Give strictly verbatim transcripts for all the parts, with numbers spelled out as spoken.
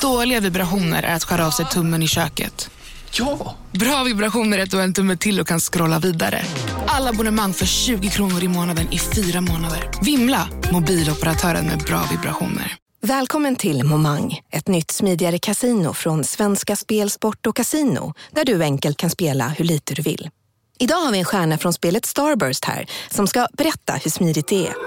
Dåliga vibrationer är att skära av sig tummen i köket. Ja! Bra vibrationer är att du har en tumme till och kan scrolla vidare. Alla abonnemang för tjugo kronor i månaden i fyra månader. Vimla, mobiloperatören med bra vibrationer. Välkommen till Momang, ett nytt smidigare casino från Svenska Spel, Sport och Casino, där du enkelt kan spela hur lite du vill. Idag har vi en stjärna från spelet Starburst här som ska berätta hur smidigt det är.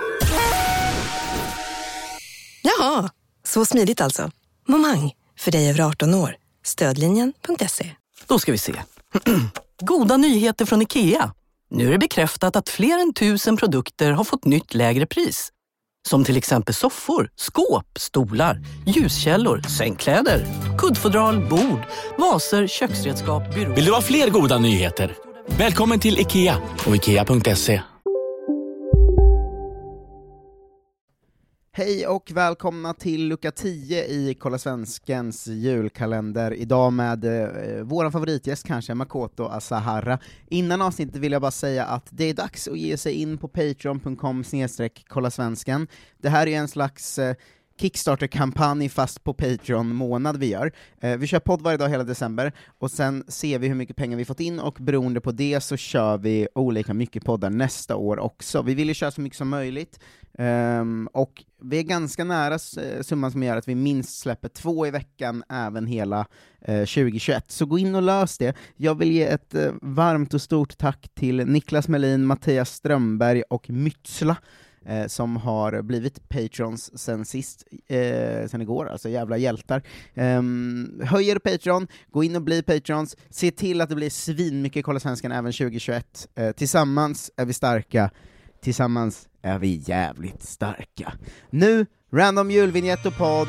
Jaha, så smidigt alltså. Momang, för dig över arton år. Stödlinjen punkt se. Då ska vi se. Goda nyheter från IKEA. Nu är det bekräftat att fler än tusen produkter har fått nytt lägre pris. Som till exempel soffor, skåp, stolar, ljuskällor, sängkläder, kuddfodral, bord, vaser, köksredskap, byråer. Vill du ha fler goda nyheter? Välkommen till IKEA och ikea punkt se. Hej och välkomna till lucka tio i Kolla Svenskens julkalender. Idag med eh, våran favoritgäst kanske, Makoto Asahara. Innan avsnittet vill jag bara säga att det är dags att ge sig in på patreon punkt com snedstreck kolla svensken. Det här är en slags eh, Kickstarter-kampanj fast på Patreon-månad vi gör. Eh, vi kör podd varje dag hela december, och sen ser vi hur mycket pengar vi fått in, och beroende på det så kör vi olika mycket poddar nästa år också. Vi vill ju köra så mycket som möjligt, um, och vi är ganska nära summan som gör att vi minst släpper två i veckan även hela eh, tjugo tjugoett. Så gå in och lös det. Jag vill ge ett eh, varmt och stort tack till Niklas Melin, Mattias Strömberg och Mytsla, Eh, som har blivit patrons sen sist, eh, sen igår, alltså jävla hjältar. Eh, höjer Patreon, gå in och bli patrons, se till att det blir svin mycket Kolla Svenskan även tjugo tjugoett. Eh, tillsammans är vi starka, tillsammans är vi jävligt starka. Nu, random julvinjett och podd.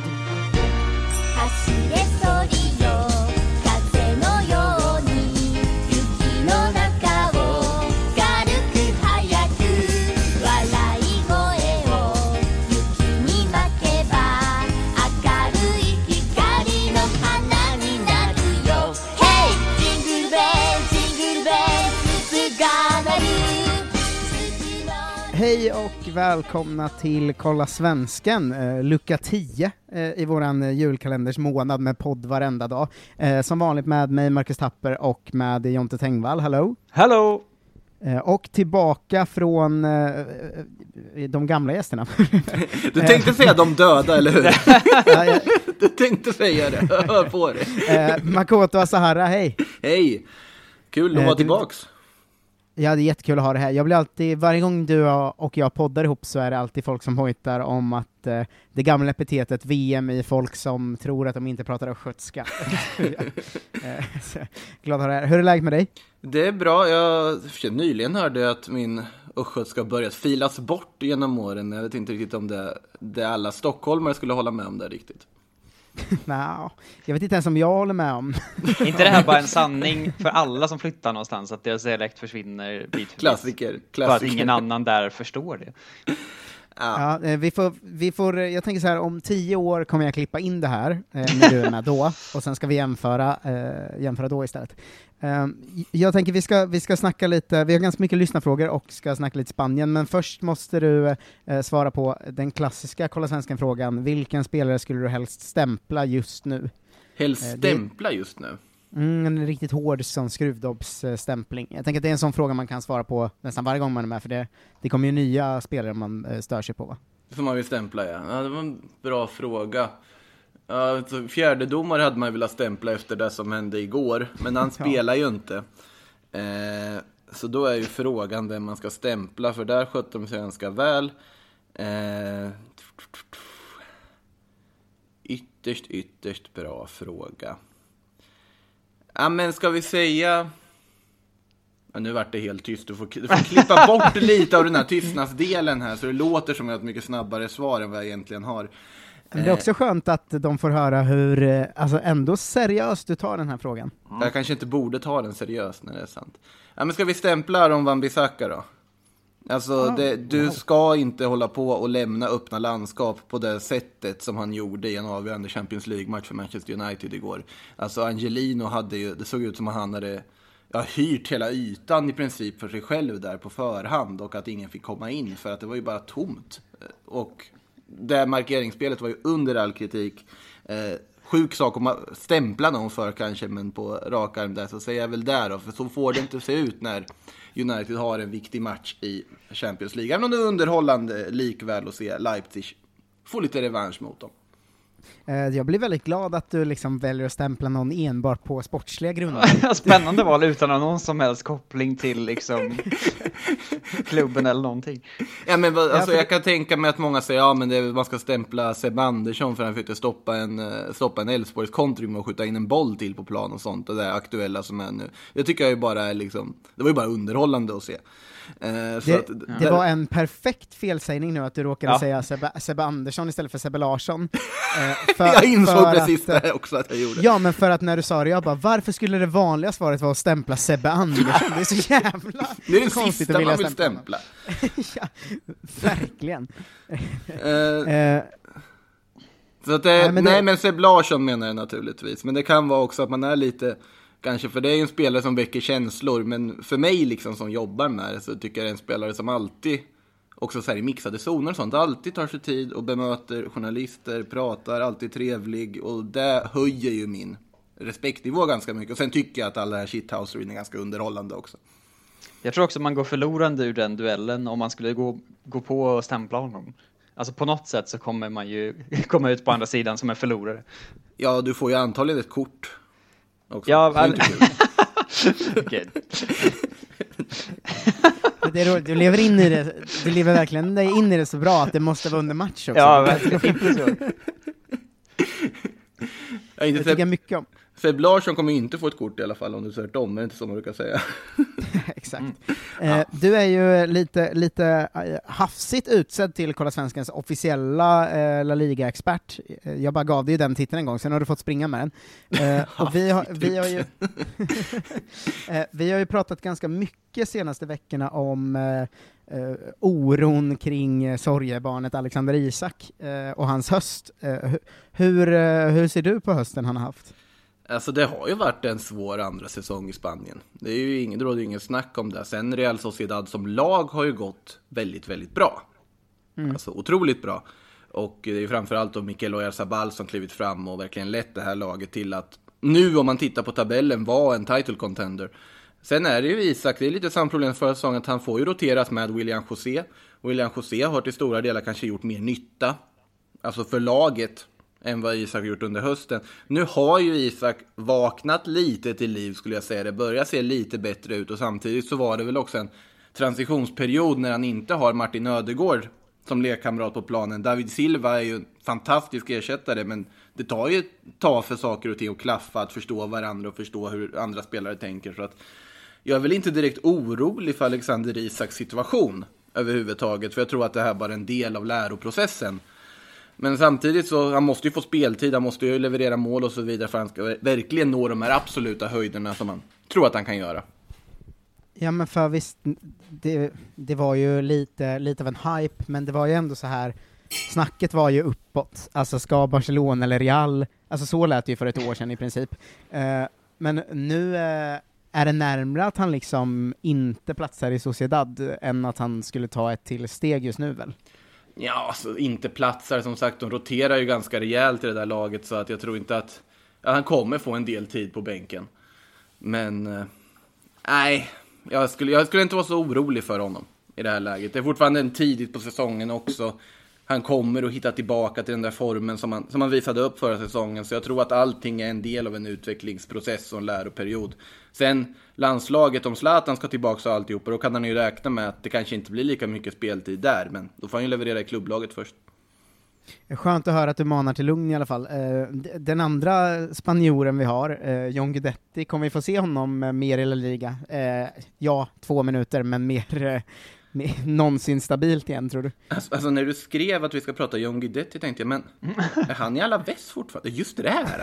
Hej och välkomna till Kolla Svensken, eh, lucka tio eh, i våran eh, julkalenders månad med podd varenda dag. Eh, som vanligt med mig, Marcus Tapper, och med Jonte Tengvall. Hallå! Hallå! Eh, och tillbaka från eh, de gamla gästerna. Du tänkte säga de döda, eller hur? Du tänkte säga det, hör på det. eh, Makoto Asahara, hej! Hej! Kul att eh, vara du... tillbaks. Ja, det är jättekul att ha det här. Jag blir alltid, varje gång du och jag poddar ihop så är det alltid folk som hojtar om att eh, det gamla epitetet V M i folk som tror att de inte pratar östgötska. Glad att ha det här. Hur är läget med dig? Det är bra. Jag nyligen hörde att min östgötska börjat filas bort genom åren. Jag vet inte riktigt om det, det alla stockholmare skulle hålla med om det riktigt. Nej, jag vet inte ens om jag håller med om. Inte det här bara en sanning för alla som flyttar någonstans, att deras dialekt försvinner bit för klassiker, bit. klassiker. Bara att ingen annan där förstår det. Ja, ja vi, får, vi får, jag tänker så här, om tio år kommer jag klippa in det här, eh, när du är med då, och sen ska vi jämföra, eh, jämföra då istället. Eh, jag tänker vi ska, vi ska snacka lite, vi har ganska mycket lyssnarfrågor och ska snacka lite Spanien, men först måste du eh, svara på den klassiska Kolla Svenskan-frågan. Vilken spelare skulle du helst stämpla just nu? Helst stämpla eh, just nu? Mm, en riktigt hård sån skruvdobbsstämpling. Jag tänker att det är en sån fråga man kan svara på nästan varje gång man är med, för det, det kommer ju nya spelare man eh, stör sig på, va? Det får man vill stämpla, ja. Ja, det var en bra fråga. Ja, så fjärde domare hade man velat stämpla efter det som hände igår, men han spelar ju inte. Eh, så då är ju frågan vem man ska stämpla, för där skötte de sig ganska väl. Eh, ytterst, ytterst bra fråga. Ja, men ska vi säga... Ja, nu vart det helt tyst. Du får, du får klippa bort lite av den här tystnadsdelen här, så det låter som ett mycket snabbare svar än vad jag egentligen har. Men det är också skönt att de får höra hur, alltså ändå seriöst du tar den här frågan. Mm. Jag kanske inte borde ta den seriöst när det är sant. Ja, men ska vi stämpla om Wan-Bissaka då? Alltså, ah, det, du wow. ska inte hålla på och lämna öppna landskap på det sättet som han gjorde i en avgörande Champions League-match för Manchester United igår. Alltså, Angelino hade ju, det såg ut som att han hade ja, hyrt hela ytan i princip för sig själv där på förhand, och att ingen fick komma in för att det var ju bara tomt. Och det markeringsspelet var ju under all kritik. Eh, sjuk sak om att stämpla någon för kanske, men på rak arm där så säger jag väl där då, för så får det inte se ut när United har en viktig match i Champions League. Även om det är underhållande likväl att se Leipzig få lite revansch mot dem. Jag blir väldigt glad att du liksom väljer att stämpla någon enbart på sportsliga grunder. Spännande val utan någon som helst koppling till liksom klubben eller någonting. Ja, men alltså, jag kan tänka mig att många säger ja, men det är, man ska stämpla Seb Andersson för att han fick stoppa en, stoppa en Elfsborgs kontring och skjuta in en boll till på plan och sånt. Och det är aktuella som är nu. Jag tycker jag ju bara är liksom, det var ju bara underhållande att se. Eh, så det, att, det där... var en perfekt felsägning nu att du råkade ja. säga Sebbe, Sebbe Andersson istället för Sebbe Larsson. Eh, för, jag insåg för precis att, det också att jag gjorde. Ja, men för att när du sa det, jag bara, varför skulle det vanliga svaret vara att stämpla Sebbe Andersson? Det är så jävla det är den konstigt sista att vilja man vill stämpla. stämpla. Ja, verkligen. eh, eh, så att det, nej, men, nej, det... men Seb Larsson menar jag naturligtvis. Men det kan vara också att man är lite, kanske, för det är ju en spelare som väcker känslor, men för mig liksom som jobbar med det så tycker jag det är en spelare som alltid, också så här i mixade zoner och sånt, alltid tar sig tid och bemöter journalister, pratar, alltid trevlig, och det höjer ju min respektnivå ganska mycket. Och sen tycker jag att alla här shithouseryn är ganska underhållande också. Jag tror också man går förlorande ur den duellen om man skulle gå, gå på och stämpla honom. Alltså på något sätt så kommer man ju komma ut på andra sidan som en förlorare. Ja, du får ju antagligen ett kort också. Ja, men... okay. Det är roligt, du lever in i det, du lever verkligen in i det så bra att det måste vara under match också. Ja, verkligen. Jag, jag tycker mycket om. Seb Larsson kommer ju inte få ett kort i alla fall om du säger om, men det är inte så man brukar säga. Exakt. Mm. Eh, Ja. Du är ju lite, lite hafsigt utsedd till Kolla Svenskans officiella eh, La Liga-expert. Jag bara gav dig ju den titeln en gång, sen har du fått springa med den. Eh, och vi har, vi, har ju eh, vi har ju pratat ganska mycket senaste veckorna om eh, Uh, oron kring uh, sorgebarnet Alexander Isak uh, och hans höst. Uh, hur, uh, hur ser du på hösten han har haft? Alltså det har ju varit en svår andra säsong i Spanien. Det är ju ingen, det råder ju ingen snack om det. Sen Real Sociedad som lag har ju gått väldigt, väldigt bra. Mm. Alltså otroligt bra. Och det är ju framförallt då Mikel Oyarzabal som klivit fram och verkligen lett det här laget till att nu, om man tittar på tabellen, var en title contender. Sen är det ju Isak, det är lite samma problem för säsongen att han får ju roteras med William José. William José har till stora delar kanske gjort mer nytta, alltså för laget, än vad Isak har gjort under hösten. Nu har ju Isak vaknat lite till liv, skulle jag säga. Det börjar se lite bättre ut, och samtidigt så var det väl också en transitionsperiod när han inte har Martin Ödegård som lekkamrat på planen. David Silva är ju en fantastisk ersättare, men det tar ju ta för saker och ting att klaffa, att förstå varandra och förstå hur andra spelare tänker. Så att jag är väl inte direkt orolig för Alexander Isaks situation överhuvudtaget, för jag tror att det här bara är en del av läroprocessen. Men samtidigt så han måste ju få speltid, han måste ju leverera mål och så vidare för att han ska verkligen nå de här absoluta höjderna som man tror att han kan göra. Ja, men för visst, det, det var ju lite, lite av en hype, men det var ju ändå så här, snacket var ju uppåt. Alltså ska Barcelona eller Real, alltså så lät det ju för ett år sedan i princip. Uh, men nu uh, är det närmare att han liksom inte platsar i Sociedad än att han skulle ta ett till steg just nu väl? Ja, alltså inte platsar, som sagt, de roterar ju ganska rejält i det där laget, så att jag tror inte att ja, han kommer få en del tid på bänken. Men uh, nej, jag skulle, jag skulle inte vara så orolig för honom i det här läget. Det är fortfarande en tidigt på säsongen också. Han kommer att hitta tillbaka till den där formen som han, som han visade upp förra säsongen. Så jag tror att allting är en del av en utvecklingsprocess och en läroperiod. Sen landslaget, om Zlatan ska tillbaka och alltihop, då kan han ju räkna med att det kanske inte blir lika mycket speltid där. Men då får han ju leverera i klubblaget först. Skönt att höra att du manar till lugn i alla fall. Den andra spanjoren vi har, John Guidetti, kommer vi få se honom mer i La Liga? Ja, två minuter, men mer... någonsin stabilt igen, tror du? Alltså, alltså när du skrev att vi ska prata John Guidetti tänkte jag, men är han i alla väst fortfarande? Just det här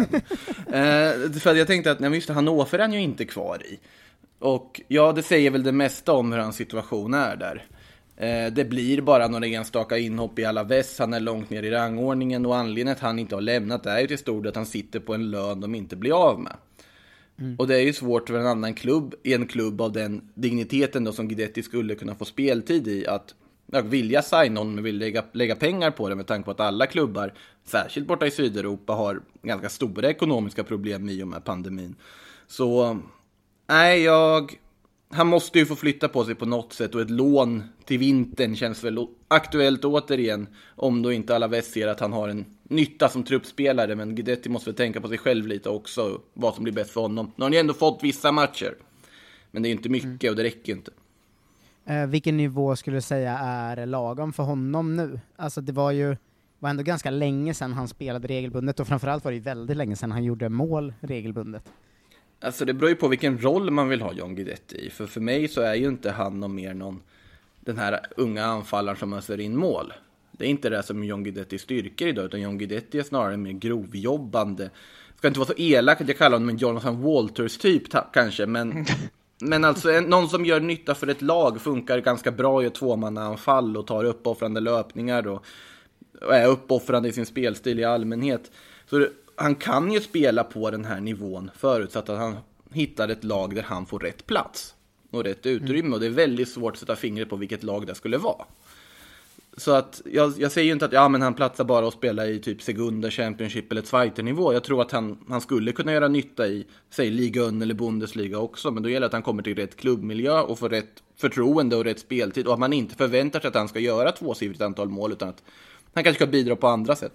uh, för jag tänkte att nej, just det, Hannover är han ju inte kvar i. Och ja, det säger väl det mesta om hur hans situation är där. uh, Det blir bara några enstaka inhopp i alla väst. Han är långt ner i rangordningen, och anledningen att han inte har lämnat är ju till stor del att han sitter på en lön de inte blir av med. Mm. Och det är ju svårt för en annan klubb, i en klubb av den digniteten då som Guidetti skulle kunna få speltid i, att jag vilja signa någon, men vill lägga, lägga pengar på det med tanke på att alla klubbar, särskilt borta i Sydeuropa, har ganska stora ekonomiska problem i och med pandemin. Så nej, jag han måste ju få flytta på sig på något sätt, och ett lån till vintern känns väl aktuellt återigen, om då inte Alaves ser att han har en nytta som truppspelare. Men Guidetti måste väl tänka på sig själv lite också, vad som blir bäst för honom. Nu har han ju ändå fått vissa matcher, men det är inte mycket och det räcker inte. Eh, vilken nivå skulle du säga är lagom för honom nu? Alltså det var ju var ändå ganska länge sedan han spelade regelbundet, och framförallt var det ju väldigt länge sedan han gjorde mål regelbundet. Alltså det beror ju på vilken roll man vill ha John Guidetti i. För för mig så är ju inte han någon mer någon den här unga anfallaren som öser in mål. Det är inte det som John Guidetti styrker idag, utan John Guidetti är snarare mer grovjobbande. Ska inte vara så elak att jag kallar honom en Jonathan Walters typ ta- kanske, men men alltså en, någon som gör nytta för ett lag, funkar ganska bra i ett tvåmannaanfall och tar uppoffrande löpningar och, och är uppoffrande i sin spelstil i allmänhet. Så det, han kan ju spela på den här nivån förutsatt att han hittar ett lag där han får rätt plats och rätt utrymme. Mm. Och det är väldigt svårt att sätta fingret på vilket lag det skulle vara. Så att jag, jag säger ju inte att ja, men han platsar bara och spela i typ Segunda, Championship eller Zweite-nivå. Jag tror att han, han skulle kunna göra nytta i, säg, Liga ett eller Bundesliga också. Men då gäller det att han kommer till rätt klubbmiljö och får rätt förtroende och rätt speltid. Och att man inte förväntar sig att han ska göra tvåsiffrigt antal mål, utan att han kanske ska bidra på andra sätt.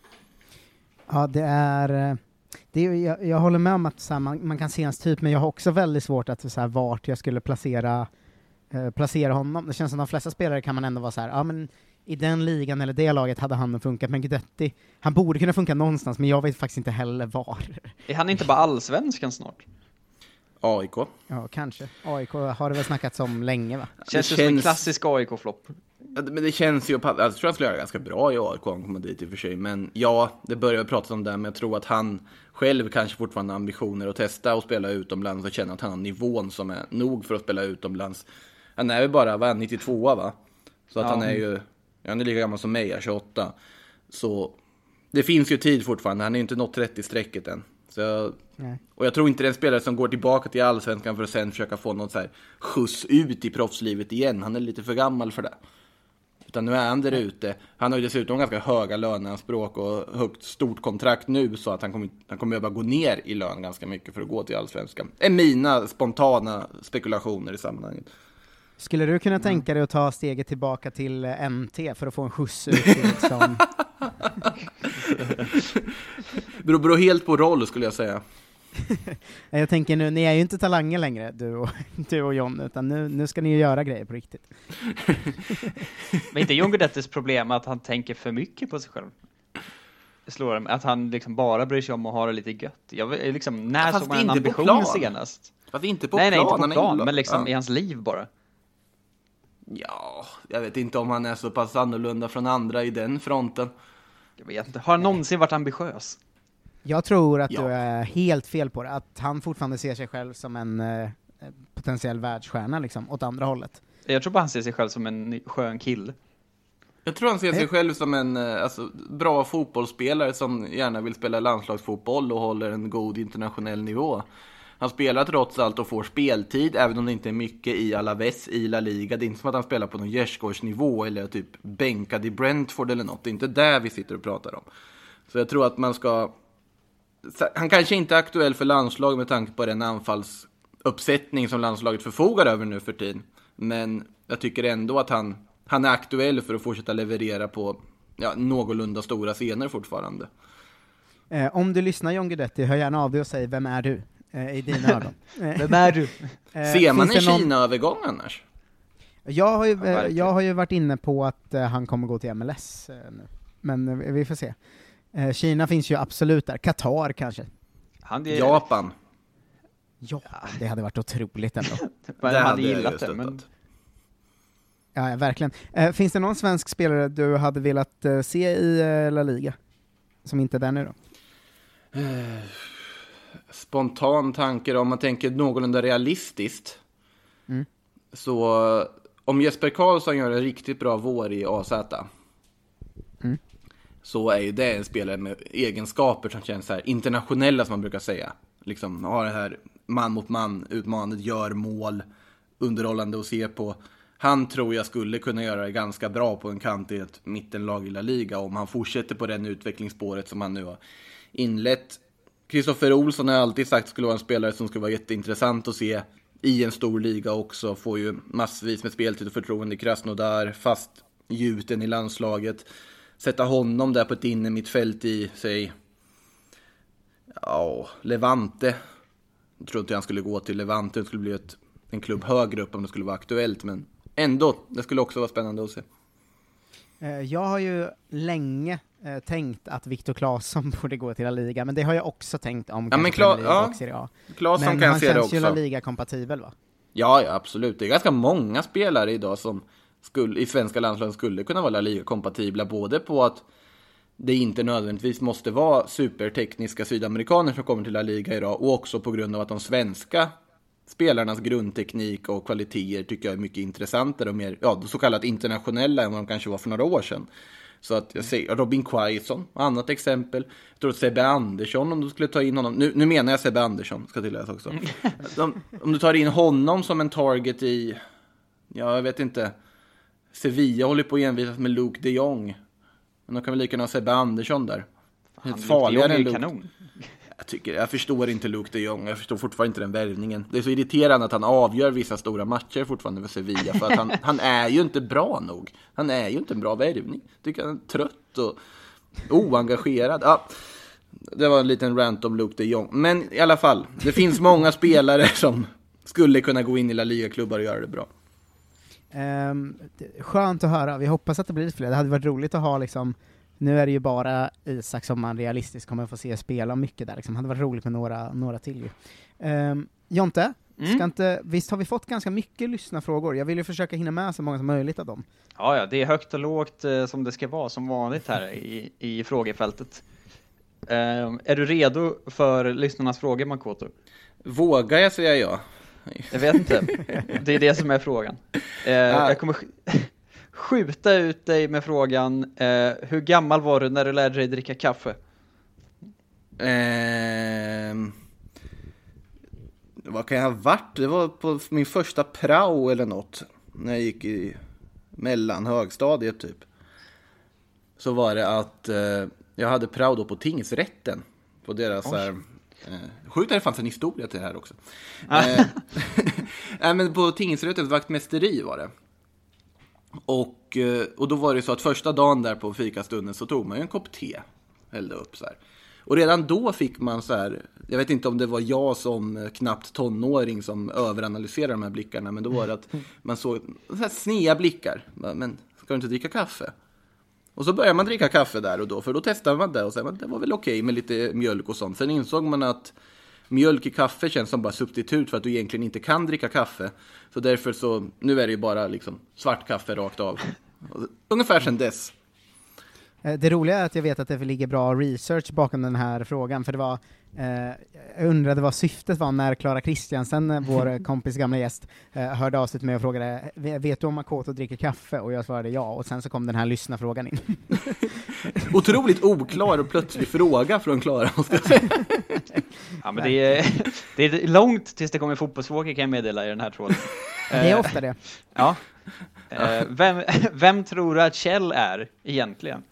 Ja, det är... Det är jag, jag håller med om att så här, man, man kan se hans typ, men jag har också väldigt svårt att så här, vart jag skulle placera, eh, placera honom. Det känns som att de flesta spelare kan man ändå vara så här, ja men i den ligan eller det laget hade han funkat, men Guidetti, han borde kunna funka någonstans, men jag vet faktiskt inte heller var. Är han inte bara allsvenskan snart? A I K. Ja, kanske. A I K har det väl snackats om länge, va? Känns det känns... som en klassisk A I K-flopp. Ja, men det känns ju, alltså, jag tror han skulle göra ganska bra i A I K om han kommer dit i och för sig. Men ja, det börjar prata om det, men jag tror att han själv kanske fortfarande har ambitioner att testa och spela utomlands och känna att han har nivån som är nog för att spela utomlands. Han är ju bara, vad är nittiotvå, va? Så att ja. Han är ju, han är lika gammal som mig, är tjugoåtta. Så det finns ju tid fortfarande, han är ju inte nått trettio-strecket än. Så, och jag tror inte det är en spelare som går tillbaka till allsvenskan för att sen försöka få något så här skjuts ut i proffslivet igen. Han är lite för gammal för det. Utan nu är han där ute. Han har ju dessutom ganska höga löneanspråk och högt stort kontrakt nu, så att han kommer, han kommer behöva gå ner i lön ganska mycket för att gå till allsvenskan. Det är mina spontana spekulationer i sammanhanget. Skulle du kunna tänka dig att ta steget tillbaka till N T för att få en skjuts ut liksom? beror, beror helt på roll, skulle jag säga. Jag tänker nu, ni är ju inte talanger längre, du och, du och John, utan nu, nu ska ni ju göra grejer på riktigt. Men inte John Guidettis problem att han tänker för mycket på sig själv? Slår han, att han liksom bara bryr sig om att ha det lite gött. Jag, liksom, när såg man en ambition senast? Fast inte på nej, plan. Nej, inte på plan, men liksom ja. i hans liv bara. Ja, jag vet inte om han är så pass annorlunda från andra i den fronten. Jag vet inte. Har han någonsin varit ambitiös? Jag tror att ja. du är helt fel på det. Att han fortfarande ser sig själv som en eh, potentiell världsstjärna liksom, åt andra hållet. Jag tror bara han ser sig själv som en skön kill. Jag tror han ser sig själv som en alltså, bra fotbollsspelare som gärna vill spela landslagsfotboll och håller en god internationell nivå. Han spelar trots allt och får speltid, även om det inte är mycket i Alaves i La Liga. Det är inte som att han spelar på någon gärdsgårdsnivå eller typ bänkad i Brentford eller något. Det är inte där vi sitter och pratar om. Så jag tror att man ska... Han kanske inte är aktuell för landslag med tanke på den anfallsuppsättning som landslaget förfogar över nu för tiden. Men jag tycker ändå att han, han är aktuell för att fortsätta leverera på ja, någorlunda stora scener fortfarande. Eh, om du lyssnar John Guidetti, hör gärna av dig och säg, vem är du? Eh, I dina ögon. Vem är du? Eh, Ser man en någon... Kina-övergång annars? Jag har, ju, eh, jag har ju varit inne på att eh, han kommer gå till M L S eh, nu. Men eh, vi får se. Eh, Kina finns ju absolut där. Qatar kanske. Han är... Japan. Ja, det hade varit otroligt ändå. det hade, hade gillat det, men... Ja, verkligen. Eh, finns det någon svensk spelare du hade velat eh, se i eh, La Liga? Som inte är där nu då? Eh, spontan tanke om man tänker någorlunda realistiskt. Mm. Så om Jesper Karlsson gör en riktigt bra vår i A Z. Mm. Så är ju det en spelare med egenskaper som känns så här internationella, som man brukar säga. Liksom har det här man mot man utmanandet, gör mål, underhållande att se på. Han tror jag skulle kunna göra det ganska bra på en kant i ett mittenlag i La Liga om han fortsätter på den utvecklingsspåret som han nu har inlett. Kristoffer Olsson har alltid sagt skulle vara en spelare som skulle vara jätteintressant att se i en stor liga också. Får ju massvis med speltid och förtroende i Krasnodar, fast gjuten i landslaget. Sätta honom där på ett inne mittfält i, säg, ja, Levante. Jag tror inte han skulle gå till Levante, det skulle bli ett, en klubb högre upp om det skulle vara aktuellt, men ändå, det skulle också vara spännande att se. Jag har ju länge eh, tänkt att Viktor Claesson borde gå till La Liga, men det har jag också tänkt om. Ja, men Kla- ja. Serie A. Claesson men kan han se det känns också. ju La Liga-kompatibel, va? Ja, ja, absolut. Det är ganska många spelare idag som skulle, i svenska landslagen skulle kunna vara La Liga-kompatibla, både på att det inte nödvändigtvis måste vara supertekniska sydamerikaner som kommer till La Liga idag, och också på grund av att de svenska spelarnas grundteknik och kvaliteter tycker jag är mycket intressantare och mer, ja, så kallat internationella än vad de kanske var för några år sedan. Så att jag säger Robin Quaison, annat exempel. Jag tror att Sebbe Andersson, om du skulle ta in honom, nu, nu menar jag Sebbe Andersson, ska tilläggas också. De, om du tar in honom som en target i, ja, jag vet inte, Sevilla håller på att envisas med Luke de Jong. Men då kan vi lika gärna ha Sebbe Andersson där. Han, farligare än Luke. Kanon. Jag, tycker, jag förstår inte Luke de Jong. Jag förstår fortfarande inte den värvningen. Det är så irriterande att han avgör vissa stora matcher fortfarande för Sevilla. För att han, han är ju inte bra nog. Han är ju inte en bra värvning. Jag tycker han är trött och oengagerad. Ja, det var en liten rant om Luke de Jong. Men i alla fall, det finns många spelare som skulle kunna gå in i La Liga-klubbar och göra det bra. Um, skönt att höra. Vi hoppas att det blir fler. Det hade varit roligt att ha liksom, nu är det ju bara Isak som man realistiskt kommer att få se spela mycket där liksom. Det hade varit roligt med några, några till ju. Um, Jonte, mm. ska inte, visst har vi fått ganska mycket lyssnarfrågor? Jag vill ju försöka hinna med så många som möjligt av dem. Ja, ja, det är högt och lågt eh, som det ska vara, som vanligt här i, i frågefältet. Um, är du redo för lyssnarnas frågor, Makoto? Vågar jag säga ja? Jag vet inte. Det är det som är frågan. Eh, ah. Jag kommer sk- skjuta ut dig med frågan. Eh, hur gammal var du när du lärde dig dricka kaffe? Eh, vad kan jag ha varit? Det var på min första prao eller något. När jag gick i mellan högstadiet typ. Så var det att eh, jag hade prao då på tingsrätten. På deras så här... Eh, sjukt att det fanns en historia till det här också. Ah. Eh, äh, men på tingsrättens vaktmästeri var det. Och, eh, och då var det så att första dagen där på fikastunden så tog man ju en kopp te. Hällde upp så här. Och redan då fick man så här, jag vet inte om det var jag som knappt tonåring som överanalyserade de här blickarna, men då var det att man såg så här snea blickar. Men ska du inte dricka kaffe? Och så började man dricka kaffe där och då, för då testade man det och sa att det var väl okej med lite mjölk och sånt. Sen insåg man att mjölk i kaffe känns som bara substitut för att du egentligen inte kan dricka kaffe. Så därför så, nu är det ju bara liksom svart kaffe rakt av. Ungefär sedan dess. Det roliga är att jag vet att det ligger bra research bakom den här frågan, för det var, eh, jag undrade vad syftet var när Clara Kristiansen, vår kompis gamla gäst, eh, hörde av sig till mig och frågade, vet du om Makoto dricker kaffe? Och jag svarade ja, och sen så kom den här lyssnarfrågan in. Otroligt oklar och plötslig fråga från Clara. Ja, men det är, det är långt tills det kommer fotbollsfrågor, kan jag meddela i den här tråden. Det är ofta det. Ja. Eh, vem, vem tror du att Kjell är egentligen?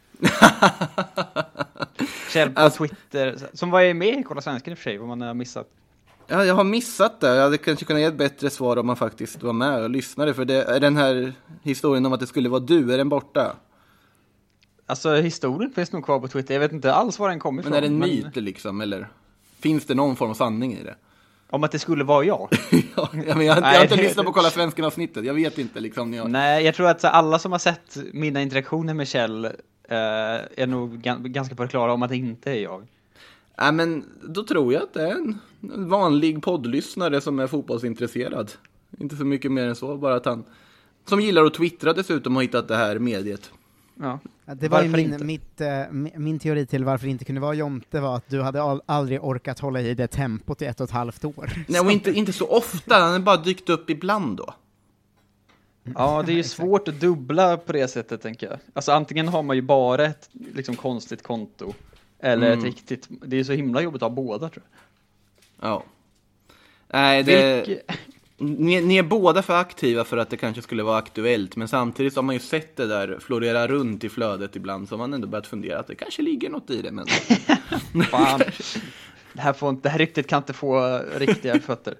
Kjell på alltså, Twitter, som var med i Kolla Svensken i och för sig, vad man har missat. Ja, jag har missat det. Jag hade kanske kunnat ge ett bättre svar om man faktiskt var med och lyssnade, för det är den här historien om att det skulle vara du, är den borta? Alltså historien finns nog kvar på Twitter, jag vet inte alls var den kommer ifrån. Men är det en myt men... liksom, eller finns det någon form av sanning i det? Om att det skulle vara jag? ja, men jag, jag har inte lyssnat på Kolla Svensken avsnittet, jag vet inte liksom. Jag... Nej, jag tror att alla som har sett mina interaktioner med Kjell uh, är nog g- ganska på det klara om att det inte är jag. Nej, men då tror jag att det är en vanlig poddlyssnare som är fotbollsintresserad. Inte så mycket mer än så, bara att han som gillar att twittra dessutom har hittat det här mediet. Ja. Det var ju min, mitt, uh, min teori till varför det inte kunde vara Jonte var att du hade all, aldrig orkat hålla i det tempot i ett och ett halvt år. Nej, och inte, inte så ofta, han har bara dykt upp ibland då. Ja, det är ju svårt att dubbla på det sättet, tänker jag. Alltså antingen har man ju bara ett liksom konstigt konto eller mm. ett riktigt, det är så himla jobbigt att ha båda, tror jag. Ja. Nej, det... Vilke... ni, ni är båda för aktiva för att det kanske skulle vara aktuellt, men samtidigt har man ju sett det där florera runt i flödet ibland, så man ändå börjat fundera att det kanske ligger något i det. Men... Fan. Det här, får inte, det här riktigt kan inte få riktiga fötter.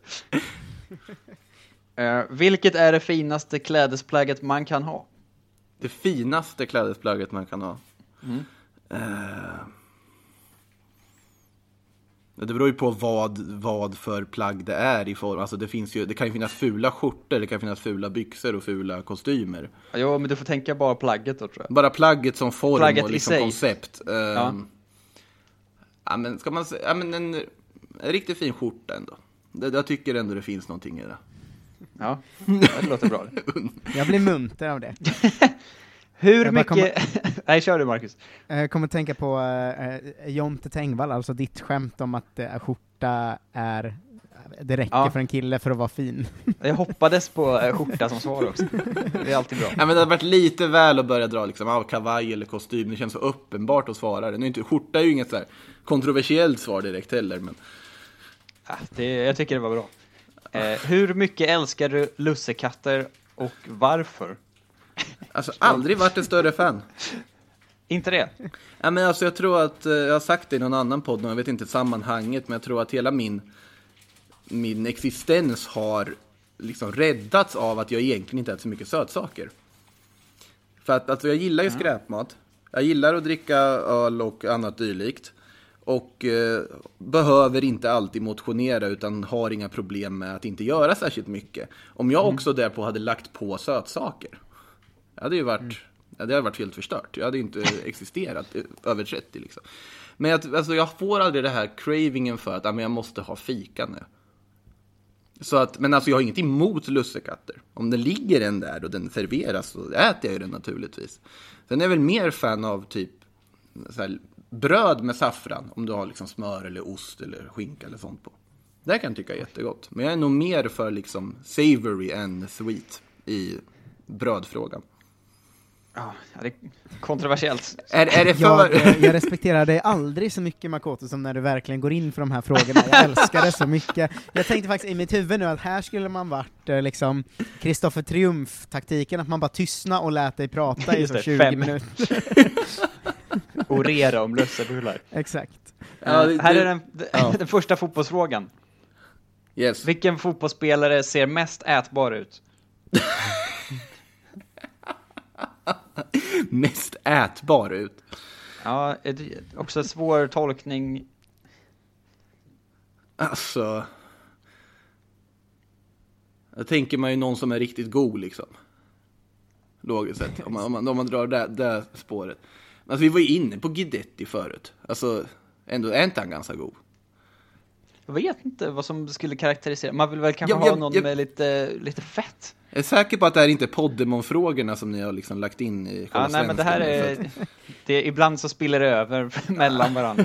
Uh, vilket är det finaste klädesplagget man kan ha? Det finaste klädesplagget man kan ha? Mm. Uh... Det beror ju på vad, vad för plagg det är i form. Alltså det, finns ju, det kan ju finnas fula skjortor, det kan finnas fula byxor och fula kostymer. Ja, men du får tänka bara plagget då, tror jag. Bara plagget som form plagget och liksom koncept. Um, ja. ja, men ska man säga, ja, men en, en riktigt fin skjorta ändå. Det, jag tycker ändå det finns någonting i det. Ja, det låter bra. Jag blir munter av det. Hur jag mycket... Kommer... Nej, kör du, Marcus. Jag kommer att tänka på uh, Jonte Tengvall, alltså ditt skämt om att uh, skjorta är... Det räcker ja. för en kille för att vara fin. Jag hoppades på uh, skjorta som svar också. Det är alltid bra. Ja, men det har varit lite väl att börja dra liksom, av kavaj eller kostym. Det känns så uppenbart att svara. Nu är inte, skjorta är ju inget så här kontroversiellt svar direkt heller. Men... Ja, det, jag tycker det var bra. Uh, hur mycket älskar du lussekatter och varför? Alltså, aldrig varit en större fan. Inte det? Ja, men alltså, jag tror att, jag har sagt det i någon annan podd, jag vet inte sammanhanget, men jag tror att hela min, min existens har liksom räddats av att jag egentligen inte äter så mycket sötsaker. För att alltså, jag gillar ju skräpmat. Jag gillar att dricka öl och annat dylikt. Och eh, behöver inte alltid motionera, utan har inga problem med att inte göra särskilt mycket. Om jag också därpå hade lagt på sötsaker, det hade ju varit, mm. ja, det hade varit helt förstört. Jag hade ju inte existerat över trettio liksom. Men jag, alltså, jag får aldrig det här cravingen för att ja, men jag måste ha fika nu. Så att, men alltså jag har inget emot lussekatter. Om den ligger en där och den serveras så äter jag ju den naturligtvis. Sen är jag väl mer fan av typ så här, bröd med saffran. Om du har liksom smör eller ost eller skinka eller sånt på. Det kan jag tycka är jättegott. Men jag är nog mer för liksom savory and sweet i brödfrågan. Ja, det är kontroversiellt. Är, är det för... jag, jag respekterar dig aldrig så mycket, Makoto, som när du verkligen går in för de här frågorna. Jag älskar det så mycket. Jag tänkte faktiskt i mitt huvud nu att här skulle man varit liksom Kristoffer Triumf-taktiken, att man bara tystna och lät dig prata i så tjugo fem minuter. Orera om lussebullar. Exakt. Ja, det, här är den, ja. den första fotbollsfrågan. Yes. Vilken fotbollsspelare ser mest ätbar ut? Mest ätbar ut. Ja, också svår tolkning. Alltså, jag tänker man ju någon som är riktigt god liksom. Logiskt sett, om man, om man, om man drar det, det spåret. Alltså vi var ju inne på Guidetti förut. Alltså, ändå är inte han ganska god. Jag vet inte vad som skulle karaktärisera. Man vill väl kanske jag, ha jag, någon jag, med lite, lite fett. Jag är säker på att det här inte är Poddemon-frågorna som ni har liksom lagt in i ja, nej, men det här är, det är... Ibland så spiller det över mellan varandra.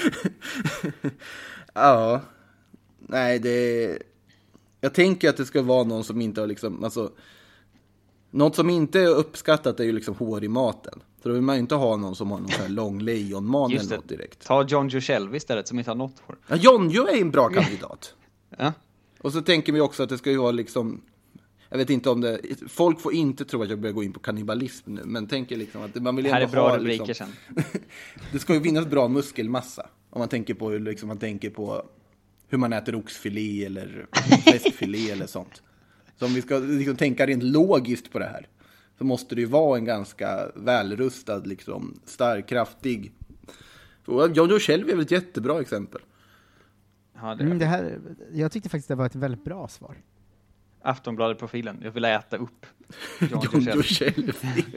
Ja. Nej, det är... Jag tänker att det ska vara någon som inte har liksom... Alltså, något som inte är uppskattat är ju liksom hår i maten. Så då vill man ju inte ha någon som har någon sån här lång lejonman eller något direkt. Ta John Joe Shelby istället som inte har något hår. Ja, John Joe är en bra kandidat. Ja. Och så tänker vi också att det ska ju vara liksom... Jag vet inte om det... Folk får inte tro att jag börjar gå in på kannibalism nu. Men tänker liksom att man vill ändå ha... Det här är bra ha, rubriker liksom, sen. Det ska ju finnas bra muskelmassa. Om man tänker på hur liksom, man tänker på hur man äter oxfilé eller fläskfilé eller sånt. Så om vi ska liksom, tänka rent logiskt på det här, så måste det ju vara en ganska välrustad, liksom, stark, kraftig. John Joe Shelby är väl ett jättebra exempel. Ja, det mm, det här, jag tyckte faktiskt det var ett väldigt bra svar. Aftonbladet-profilen. Jag vill äta upp John, John Joe Shelby.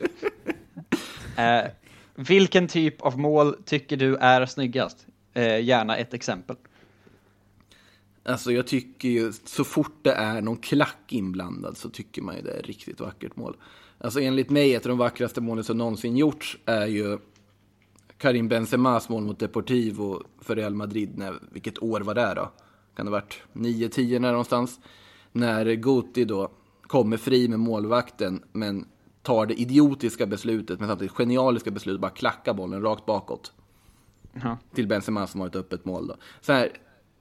eh, vilken typ av mål tycker du är snyggast? Eh, gärna ett exempel. Alltså jag tycker ju, så fort det är någon klack inblandad så tycker man ju det är ett riktigt vackert mål. Alltså enligt mig, ett av de vackraste målen som någonsin gjorts är ju Karim Benzemas mål mot Deportivo för Real Madrid. När, vilket år var det då? Kan det ha varit nio tio när någonstans? När Guti då kommer fri med målvakten men tar det idiotiska beslutet, men samtidigt genialiska beslutet, bara klacka bollen rakt bakåt. Uh-huh. Till Benzema som har ett öppet mål då. Så här,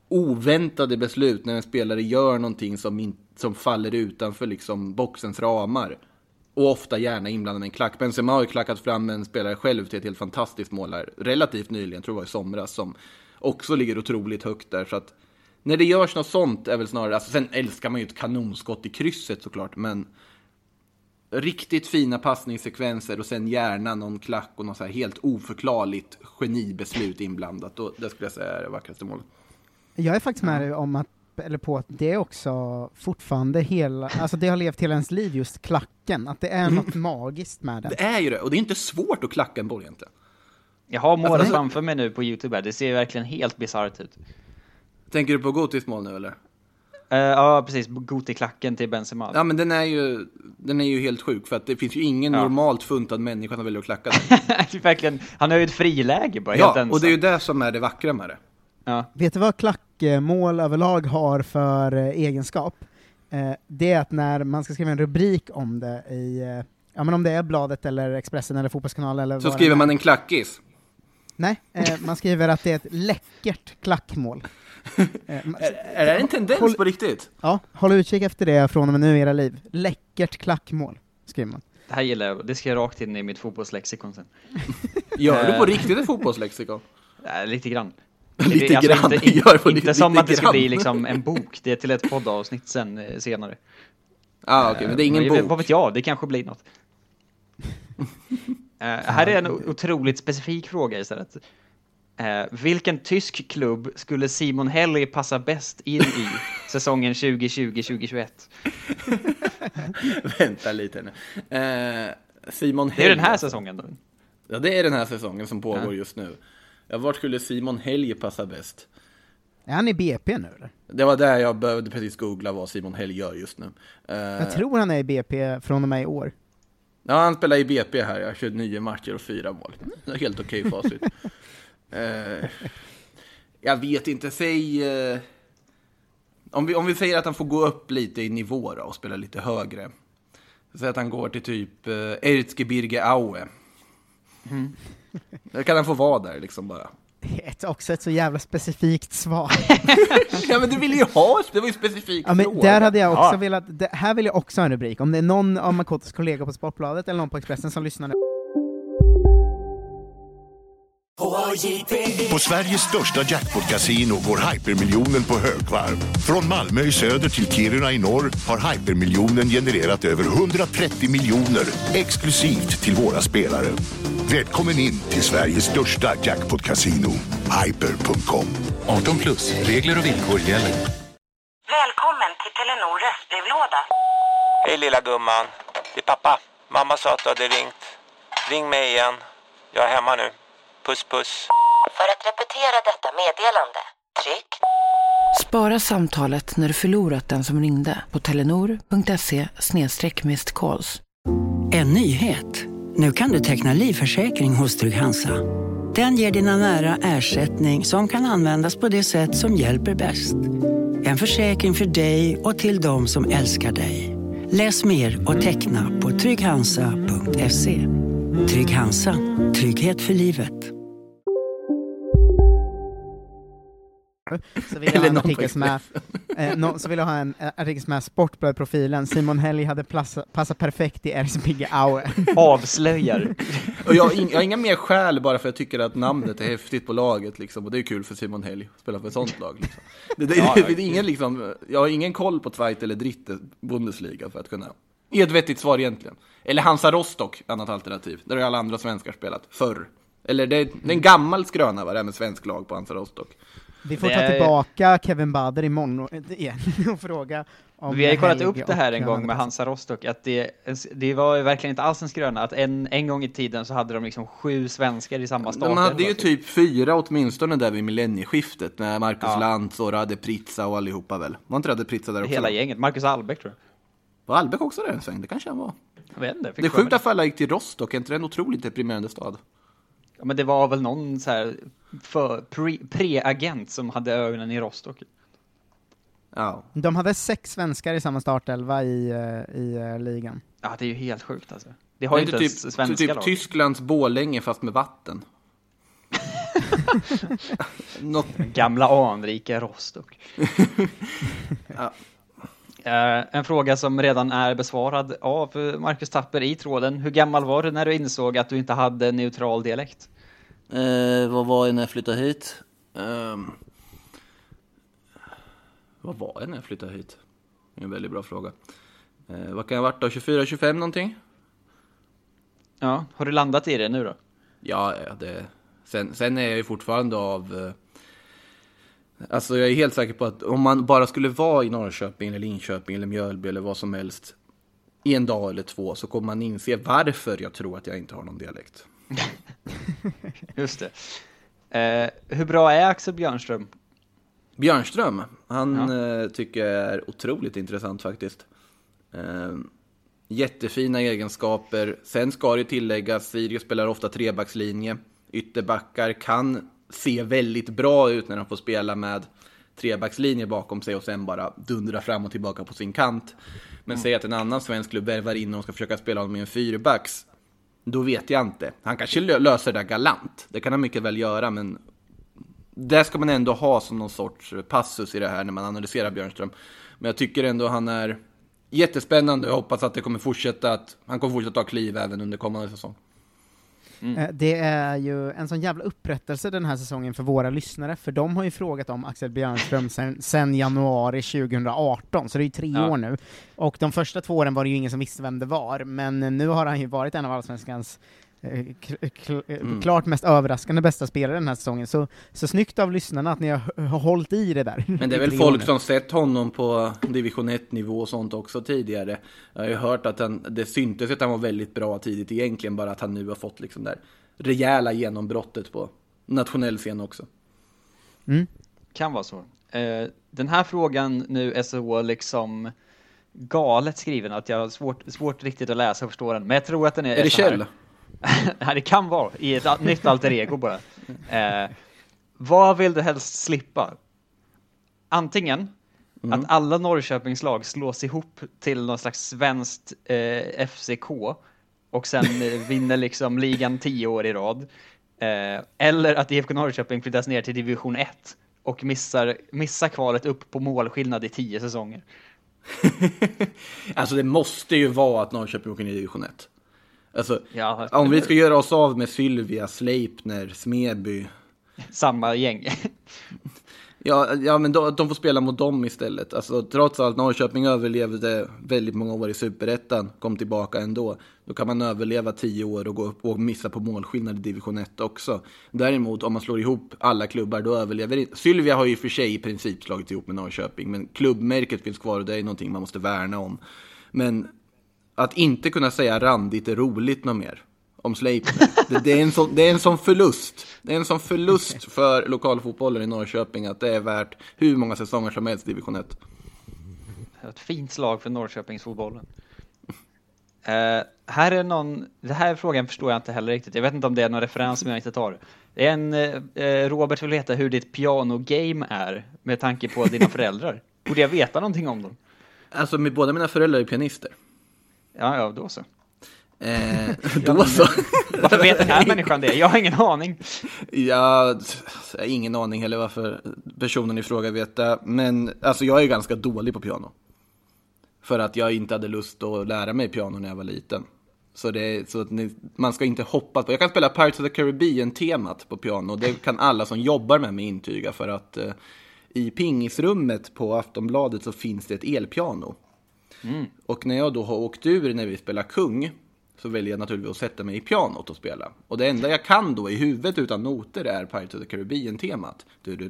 oväntade beslut när en spelare gör någonting som, in, som faller utanför liksom boxens ramar. Och ofta gärna inblandad med en klack. Benzema har ju klackat fram en spelare själv till ett helt fantastiskt mål här. Relativt nyligen, tror jag var i somras, som också ligger otroligt högt där. Så att när det görs något sånt är väl snarare... Alltså, sen älskar man ju ett kanonskott i krysset såklart, men riktigt fina passningssekvenser och sen gärna någon klack och något så här helt oförklarligt genibeslut inblandat. Och det skulle jag säga är det vackraste målet. Jag är faktiskt med om att, eller på att det är också fortfarande hela, alltså det har levt hela ens liv, just klacken, att det är mm. något magiskt med den. Det är ju det, och det är inte svårt att klacka en boll egentligen. Jag har målet alltså, framför mig nu på YouTube här, det ser verkligen helt bizarrt ut. Tänker du på Gotis mål nu eller? Uh, ja, precis, Goti-klacken till Benzema. Ja, men den är ju den är ju helt sjuk, för att det finns ju ingen ja. normalt funtad människa som väljer att klacka den. Det är verkligen, han har ju ett friläge bara, ja, helt ensam. Och det är ju det som är det vackra med det. Ja. Vet du vad klackmål överlag har för eh, egenskap? Eh, det är att när man ska skriva en rubrik om det i, eh, ja men om det är Bladet eller Expressen eller Fotbollskanalen eller så skriver man en klackis. Nej, eh, man skriver att det är ett läckert klackmål. eh, man, är, är det en tendens håll, på riktigt? Ja, håll utkik efter det från och med nu i era liv. Läckert klackmål, skriver man. Det här gillar jag, det ska jag rakt in i mitt fotbollslexikon sen. Gör du på riktigt ett fotbollslexikon? Ja, lite grann. Lite det, alltså, grann. Inte, inte, Gör på inte lite, som lite att det ska grann. bli liksom en bok. Det är till ett poddavsnitt sen eh, senare. Ah, okej, okay, men det är ingen uh, bok. Vad vet jag, det kanske blir något. uh, här är en otroligt specifik fråga istället. Uh, vilken tysk klubb skulle Simon Helly passa bäst in i säsongen tjugo tjugo tjugo tjugoett? Vänta lite nu. Uh, Simon Helly. Det är den här säsongen då? Ja, det är den här säsongen som pågår ja. just nu. Ja, vart skulle Simon Helly passa bäst? Är han i B P nu eller? Det var där jag behövde precis googla vad Simon Helly gör just nu. Uh, jag tror han är i B P från och med i år. Ja, han spelar i B P här. Jag har kört nio matcher och fyra mål. Det är helt okej okay facit. uh, jag vet inte, säg... Uh, om, vi, om vi säger att han får gå upp lite i nivå då, och spela lite högre. Säg att han går till typ uh, Erzgebirge Aue. Mm. Kan han få vara där liksom bara? Ett, också ett så jävla specifikt svar. Ja, men du ville ju ha, det var ju specifikt. Ja, men fråga. där hade jag också ja. velat, det, här vill jag också ha en rubrik. Om det är någon av Makotos kollegor på Sportbladet eller någon på Expressen som lyssnar nu. På Sveriges största jackpot-casino går hypermiljonen på högvarv. Från Malmö i söder till Kiruna i norr har hypermiljonen genererat över hundratrettio miljoner exklusivt till våra spelare. Välkommen in till Sveriges största jackpot-casino, hyper punkt com. arton plus, regler och villkor gäller. Välkommen till Telenor röstbrevlåda. Hej lilla gumman, det är pappa. Mamma sa att du hade ringt. Ring mig igen, jag är hemma nu. Puss puss. För att repetera detta meddelande, tryck. Spara samtalet när du förlorat den som ringde på telenor punkt se snedstreck missed calls. En nyhet. Nu kan du teckna livförsäkring hos Trygg-Hansa. Den ger dina nära ersättning som kan användas på det sätt som hjälper bäst. En försäkring för dig och till de som älskar dig. Läs mer och teckna på trygg hansa punkt se. Trygg-Hansa. Trygghet för livet. Så vill jag ha en artikel som är, eh, no, så vill jag ha en artikel som är Sportbladprofilen. Simon Helly hade plassa, passat perfekt i Erzgebirge Aue. Avslöjar. Och jag, jag har inga mer skäl bara för att jag tycker att namnet är häftigt på laget liksom, och det är kul för Simon Helly att spela för ett sånt lag liksom. det, det, ja, det, det är ingen, liksom, jag har ingen koll på Zweite eller Dritte Bundesliga för att kunna ge ett vettigt svar egentligen. Eller Hansa Rostock, annat alternativ. Där har alla andra svenskar spelat förr. Eller det, det är en gammal skröna va, det här med svensk lag på Hansa Rostock. Vi får ta tillbaka Kevin Bader imorgon igen och fråga om... Vi har ju kollat upp det här en gång med Hansa Rostock, att det, det var verkligen inte alls en skröna, att en, en gång i tiden så hade de liksom sju svenskar i samma stad. De hade ju typ fyra åtminstone där vid millennieskiftet, med Marcus ja. Lantz och Rade Pritsa och allihopa väl. Var inte Rade Pritsa där också? Hela gänget, Marcus Albeck tror jag. Var Albeck också där en sväng? Det kanske han var. Jag vet inte, det är sjukt att alla gick till Rostock, är inte det en otroligt deprimerande stad? Ja, men det var väl någon så här för pre, pre-agent som hade ögonen i Rostock. Ja. De hade sex svenskar i samma startelva i, i uh, ligan. Ja, det är ju helt sjukt alltså. Det har ju inte typ, svenska typ lag. Tysklands Borlänge fast med vatten. Något... Gamla anrika Rostock. Ja. Uh, en fråga som redan är besvarad av Marcus Tapper i tråden. Hur gammal var du när du insåg att du inte hade neutral dialekt? Uh, vad var jag när jag flyttade hit? Um, vad var jag när jag flyttade hit? Det är en väldigt bra fråga. Uh, vad kan jag ha varit då? tjugofyra tjugofem någonting? Ja, har du landat i det nu då? Ja, det... Sen, sen är jag ju fortfarande av... Uh, Alltså jag är helt säker på att om man bara skulle vara i Norrköping eller Linköping eller Mjölby eller vad som helst i en dag eller två så kommer man inse varför jag tror att jag inte har någon dialekt. Just det. Eh, hur bra är Axel Björnström? Björnström, han ja. eh, tycker jag är otroligt intressant faktiskt. Eh, jättefina egenskaper. Sen ska det tilläggas, Sirius spelar ofta trebackslinje. Ytterbackar kan se väldigt bra ut när de får spela med trebackslinje bakom sig och sen bara dundra fram och tillbaka på sin kant. Men mm. säg att en annan svensk klubb värvar in och ska försöka spela med en fyrbacks, då vet jag inte. Han kanske löser det galant. Det kan han mycket väl göra, men det ska man ändå ha som någon sorts passus i det här när man analyserar Björnström. Men jag tycker ändå han är jättespännande. Jag hoppas att det kommer fortsätta att han kommer fortsätta ta kliv även under kommande säsong. Mm. Det är ju en sån jävla upprättelse den här säsongen för våra lyssnare, för de har ju frågat om Axel Björnström sen, sen januari tjugohundraarton, så det är ju tre ja. år nu. Och de första två åren var det ju ingen som visste vem det var, men nu har han ju varit en av allsvenskans eh, kl- kl- mm. klart mest överraskande bästa spelare den här säsongen. Så, så snyggt av lyssnarna att ni har, har hållit i det där. Men det är väl folk som sett honom på division ett-nivå och sånt också tidigare. Jag har ju hört att han, det syntes att han var väldigt bra tidigt egentligen, bara att han nu har fått liksom där rejäla genombrottet på nationell scen också. Mm. Kan vara så. Eh, den här frågan nu är så liksom galet skriven att jag har svårt, svårt riktigt att läsa och förstå den. Men jag tror att den är... Är det Kjell? Nej, det kan vara i ett nytt alter ego bara. Eh, vad vill du helst slippa? Antingen mm. att alla Norrköpingslag slås ihop till någon slags svenskt eh, F C K och sen eh, vinner liksom ligan tio år i rad. Eh, eller att I F K Norrköping flyttas ner till division ett och missar, missar kvalet upp på målskillnad i tio säsonger. Alltså det måste ju vara att Norrköping åker ner i division ett. Alltså, ja, om vi ska göra oss av med Sylvia, Sleipner, Smedby. Samma gäng. ja, ja, men då, de får spela mot dem istället. Alltså, trots att Norrköping överlevde väldigt många år i Superettan, kom tillbaka ändå. Då kan man överleva tio år och gå upp och missa på målskillnad i division ett också. Däremot, om man slår ihop alla klubbar, då överlever inte. Sylvia har ju för sig i princip slagit ihop med Norrköping, men klubbmärket finns kvar och det är någonting man måste värna om. Men att inte kunna säga randigt är roligt något mer om Sleipner. Det, det, är en sån, det är en sån förlust. Det är en sån förlust för lokalfotbollen i Norrköping att det är värt hur många säsonger som helst i division ett. Ett fint slag för Norrköpingsfotbollen. Uh, här är någon, det här frågan förstår jag inte heller riktigt. Jag vet inte om det är någon referens som jag inte tar. Det är en uh, Robert vill veta hur ditt piano-game är med tanke på dina föräldrar. Borde jag veta någonting om dem? Alltså med båda mina föräldrar är pianister. Ja, ja, då så. Eh, då så. Varför vet den här människan det? Jag har ingen aning. Ja, jag har ingen aning heller varför personen i fråga vet det. Men alltså jag är ganska dålig på piano. För att jag inte hade lust att lära mig piano när jag var liten. Så, det är, så att ni, man ska inte hoppas på. Jag kan spela Pirates of the Caribbean-temat på piano. Det kan alla som jobbar med mig intyga. För att eh, i pingisrummet på Aftonbladet så finns det ett elpiano. Mm. Och när jag då har åkt ur när vi spelar kung, så väljer jag naturligtvis att sätta mig i pianot och spela. Och det enda jag kan då i huvudet utan noter är Pirates of the Caribbean-temat.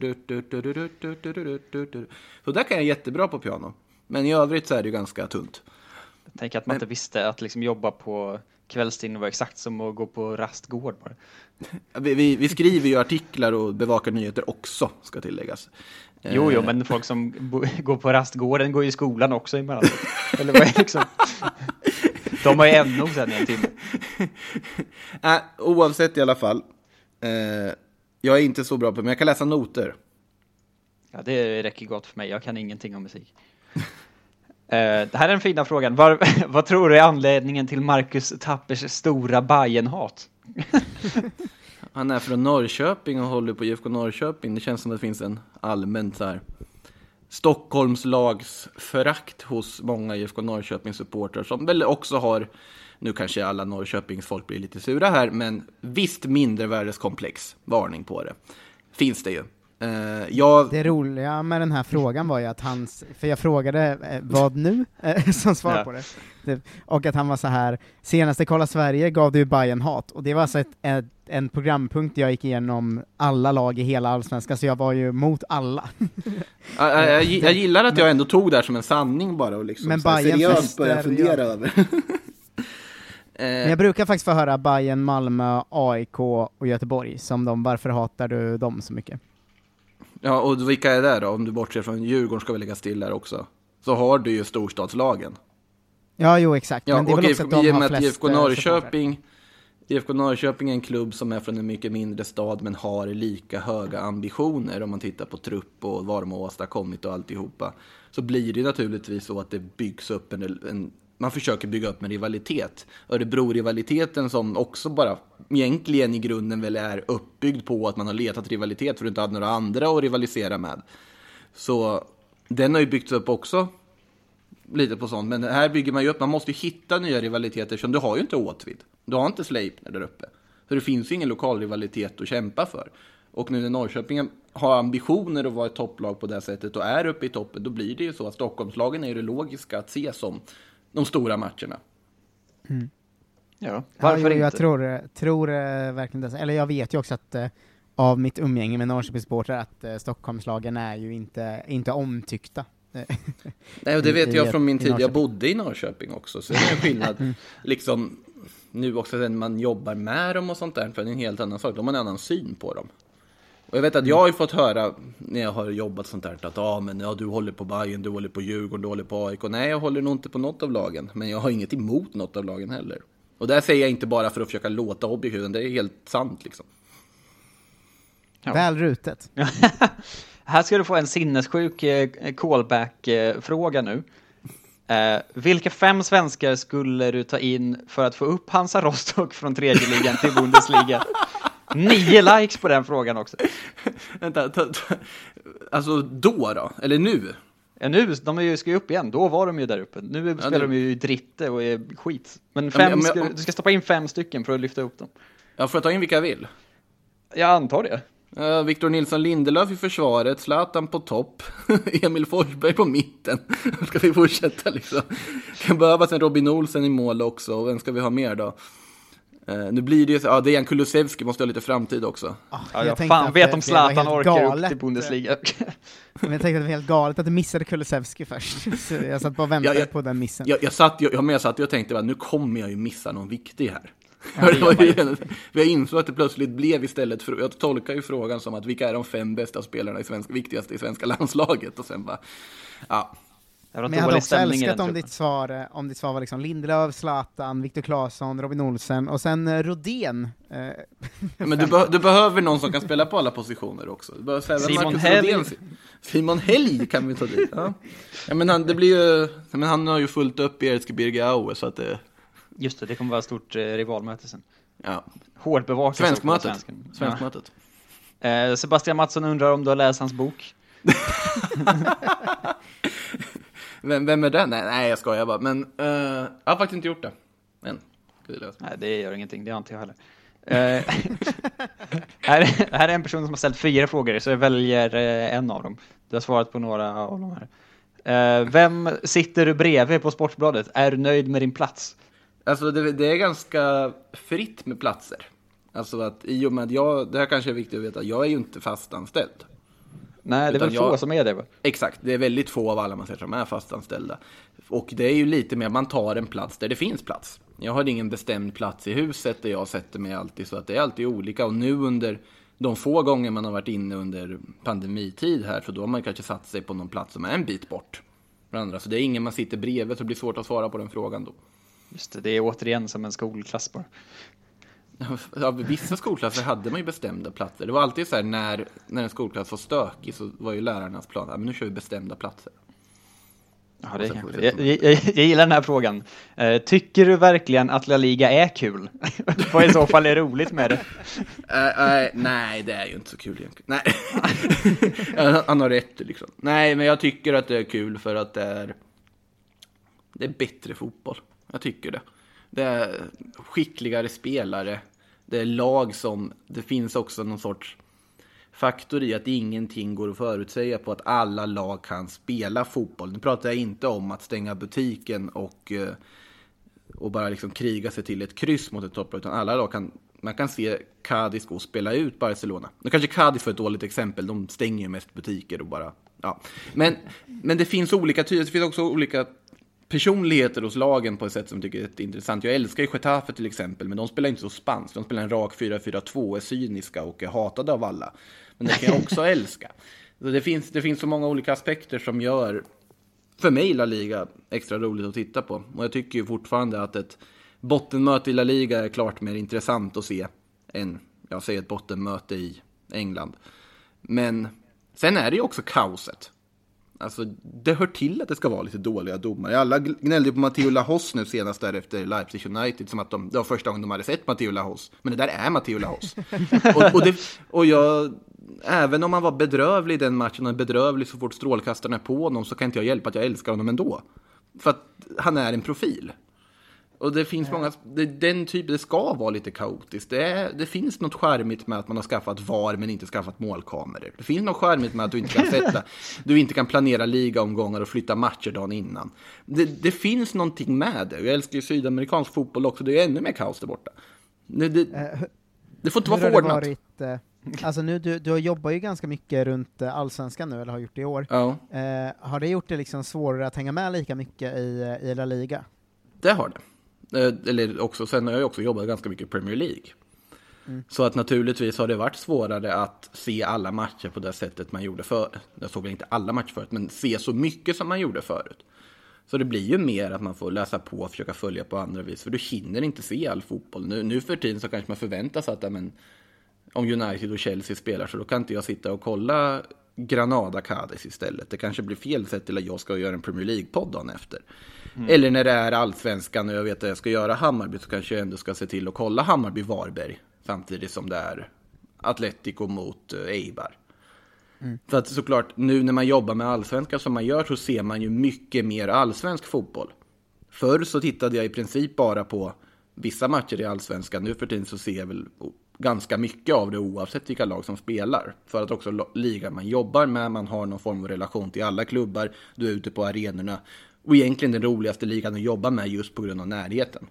Så där kan jag jättebra på piano. Men i övrigt så är det ju ganska tunt. Jag tänker att man Men... inte visste att liksom jobba på kvällstid var exakt som att gå på rastgård bara. Vi, vi, vi skriver ju artiklar och bevakar nyheter också, ska tilläggas. Jo, jo, men folk som bo- går på rastgården går i skolan också emellanåt. Eller vad är det liksom? De har ju N O sen i en timme. Äh, oavsett i alla fall. Eh, jag är inte så bra på det, men jag kan läsa noter. Ja, det räcker gott för mig. Jag kan ingenting om musik. eh, det här är den fina frågan. Var, vad tror du är anledningen till Marcus Tappers stora Bayern-hat? Han är från Norrköping och håller på I F K Norrköping. Det känns som att det finns en allmänt så här Stockholmslags förakt hos många I F K Norrköping-supportrar som väl också har, nu kanske alla Norrköpings folk blir lite sura här, men visst mindre värdeskomplex, varning på det. Finns det ju. Uh, jag... Det roliga med den här frågan var ju att hans, för jag frågade eh, vad nu eh, som svar ja. på det. det. Och att han var så här, senaste Kolla Sverige gav du Bayern hat. Och det var alltså ett, ett, en programpunkt jag gick igenom alla lag i hela Allsvenskan, så jag var ju mot alla. jag, jag, jag gillar att jag ändå tog det här som en sanning bara och liksom men så här, seriöst började fundera ja. över. Men jag brukar faktiskt få höra Bayern, Malmö, A I K och Göteborg som de, varför hatar du dem så mycket? Ja, och vilka är det då? Om du bortser från Djurgården ska vi lägga still där också. Så har du ju storstadslagen. Ja, jo, exakt. Ja, men det är och väl också att de i och har med flest I F K Norrköping, I F K Norrköping är en klubb som är från en mycket mindre stad men har lika höga ambitioner om man tittar på trupp och vad de har åstadkommit och alltihopa. Så blir det naturligtvis så att det byggs upp en, en man försöker bygga upp en rivalitet. Örebro-rivaliteten som också bara egentligen i grunden väl är uppbyggd på att man har letat rivalitet för att inte ha några andra att rivalisera med. Så den har ju byggts upp också lite på sånt. Men här bygger man ju upp, man måste ju hitta nya rivaliteter som du har ju inte Åtvid. Du har inte Sleipner där uppe. Så det finns ju ingen lokal rivalitet att kämpa för. Och nu när Norrköping har ambitioner att vara ett topplag på det sättet och är uppe i toppen, då blir det ju så att Stockholmslagen är det logiska att se som de stora matcherna. Mm. Ja, varför ja, jag, jag inte? tror, tror uh, verkligen det. Eller jag vet ju också att uh, av mitt umgänge med Norrköpingsportrar att uh, Stockholmslagen är ju inte, inte omtyckta. Nej, och det vet jag från min tid. Jag bodde i Norrköping också, så det är en skillnad. mm. Liksom nu också när man jobbar med dem och sånt där, för det är en helt annan sak. De har en annan syn på dem. Och jag vet att jag har ju fått höra när jag har jobbat sånt där att ah, men, ja, du håller på Bayern, du håller på Djurgården, du håller på A I K. Nej, jag håller nog inte på något av lagen. Men jag har inget emot något av lagen heller. Och det säger jag inte bara för att försöka låta objektivt, det är helt sant liksom. Ja. Väl rutet. Här ska du få en sinnessjuk eh, callback-fråga nu. Eh, vilka fem svenskar skulle du ta in för att få upp Hansa Rostock från tredje ligan till Bundesliga? Nio likes på den frågan också. Vänta, ta, ta, alltså då då? Eller nu? Ja, nu, de är ju, ska ju upp igen. Då var de ju där uppe. Nu ja, spelar nu. de ju i dritte och är skit. Men, fem ja, men, men, ska, du ska stoppa in fem stycken för att lyfta upp dem. Ja, får jag ta in vilka jag vill? Jag antar det. Uh, Victor Nilsson Lindelöf i försvaret, Zlatan på topp, Emil Forsberg på mitten. Ska vi fortsätta liksom? Kan behövas en Robin Olsen i mål också. Och vem ska vi ha mer då? Uh, nu blir det ju, ja, Dejan Kulusevski måste ha lite framtid också. Oh, ja, jag, jag fan vet om Zlatan orkar galet. upp till Bundesliga. Men jag tänkte att det var helt galet att du missade Kulusevski först. Så jag satt bara och väntade ja, jag, på den missen. Jag, jag, satt, jag, jag, jag satt och tänkte att nu kommer jag ju missa någon viktig här. Ja, jag insåg att det plötsligt blev istället för, jag tolkar ju frågan som att vilka är de fem bästa spelarna i svenska, viktigaste i svenska landslaget och sen bara ja. Men jag hade också älskat om ditt, svar, om ditt svar var liksom Lindelöf, Zlatan, Viktor Claesson, Robin Olsen och sen uh, Rodén. Uh, ja, men du, be- du behöver någon som kan spela på alla positioner också. Du behöver säga, Simon Helg. Simon Helg kan vi ta dit. Ja. Ja, men han, det blir ju, men han har ju fullt upp i Erzgebirge Aue så att det... Just det, det kommer vara ett stort eh, rivalmöte sen. Ja. Hårt bevakat. Svenskmötet. Svenskmötet. Ja. Eh, Sebastian Mattsson undrar om du har läst hans bok. vem, vem är den? Nej, nej, jag skojar bara. Men uh, jag har faktiskt inte gjort det. Men, nej, det gör ingenting. Det har inte jag heller. Uh, här, här är en person som har ställt fyra frågor, så jag väljer uh, en av dem. Du har svarat på några av de här. Uh, vem sitter du bredvid på Sportbladet? Är du nöjd med din plats? Alltså det, det är ganska fritt med platser. Alltså att i och med jag, det här kanske är viktigt att veta, jag är ju inte fastanställd. Nej, det är väl få jag, som är det va? Exakt, det är väldigt få av alla man ser som är fastanställda. Och det är ju lite mer, man tar en plats där det finns plats. Jag har ingen bestämd plats i huset där jag sätter mig alltid, så att det är alltid olika. Och nu under de få gånger man har varit inne under pandemitid här, så då har man kanske satt sig på någon plats som är en bit bort. Andra. Så det är ingen man sitter bredvid, så det blir svårt att svara på den frågan då. Just det, det är återigen som en skolklass bara. Ja, vissa skolklasser hade man ju bestämda platser. Det var alltid så här, när, när en skolklass var stökig så var ju lärarnas plan, ja, men nu kör vi bestämda platser. Ja, det är jag, jag, jag, jag gillar den här frågan. Uh, tycker du verkligen att La Liga är kul? Vad i så fall är roligt med det? Uh, uh, nej, det är ju inte så kul egentligen. Nej. Han har rätt liksom. Nej, men jag tycker att det är kul för att det är det är bättre fotboll. Jag tycker det. Det är skickligare spelare. Det är lag som, det finns också någon sorts faktor i att ingenting går att förutsäga på att alla lag kan spela fotboll. Nu pratar jag inte om att stänga butiken och, och bara liksom kriga sig till ett kryss mot ett topplag, utan alla lag kan, man kan se Cadiz gå och spela ut Barcelona. Nu kanske Cadiz för ett dåligt exempel, de stänger ju mest butiker och bara, ja. Men, men det finns olika typer, det finns också olika personligheter hos lagen på ett sätt som jag tycker är intressant. Jag älskar ju Getafe till exempel, men de spelar inte så spanskt. De spelar en rak fyra fyra två, är cyniska och är hatade av alla. Men det kan jag också älska. Så det finns, det finns så många olika aspekter som gör, för mig, La Liga extra roligt att titta på. Och jag tycker ju fortfarande att ett bottenmöte i La Liga är klart mer intressant att se än, jag säger, ett bottenmöte i England. Men sen är det ju också kaoset. Alltså, det hör till att det ska vara lite dåliga domare. Alla gnällde på Matteo Lahoz nu senast där efter Leipzig United, som att de, det var första gången de hade sett Matteo Lahoz. Men det där är Matteo Lahoz. och, och, det, och jag, även om man var bedrövlig i den matchen och bedrövlig så fort strålkastarna är på honom, så kan inte jag hjälpa att jag älskar honom ändå. För att han är en profil. Och det finns många, det, den typen, det ska vara lite kaotiskt. Det, är, det finns något charmigt med att man har skaffat V A R men inte skaffat målkameror. Det finns något charmigt med att du inte kan sätta, du inte kan planera ligaomgångar och flytta matcher dagen innan. Det, det finns någonting med det. Jag älskar ju sydamerikansk fotboll också, det är ännu mer kaos där borta. Det, det, uh, det får inte vara förordnat. Varit, uh, alltså nu, du, du jobbar ju ganska mycket runt uh, Allsvenskan nu, eller har gjort det i år. Ja. Uh, har det gjort det liksom svårare att hänga med lika mycket i, i La Liga? Det har det. Eller också, sen har jag också jobbat ganska mycket i Premier League. Mm. Så att naturligtvis har det varit svårare att se alla matcher på det sättet man gjorde förut. Jag såg väl inte alla matcher förut, men se så mycket som man gjorde förut. Så det blir ju mer att man får läsa på och försöka följa på andra vis. För du hinner inte se all fotboll. Nu, nu för tiden så kanske man förväntar sig att men, om United och Chelsea spelar, så då kan inte jag sitta och kolla Granada Cadiz istället. Det kanske blir fel sätt till att jag ska göra en Premier League-podd dagen efter. Mm. Eller när det är Allsvenskan och jag vet att jag ska göra Hammarby, så kanske jag ändå ska se till att kolla Hammarby-Varberg samtidigt som det är Atletico mot uh, Eibar. Mm. För att såklart, nu när man jobbar med Allsvenskan som man gör, så ser man ju mycket mer allsvensk fotboll. Förr så tittade jag i princip bara på vissa matcher i Allsvenskan. Nu för tiden så ser jag väl ganska mycket av det oavsett vilka lag som spelar. För att också ligan man jobbar med, man har någon form av relation till alla klubbar. Du är ute på arenorna. Och egentligen den roligaste ligan att jobba med just på grund av närheten.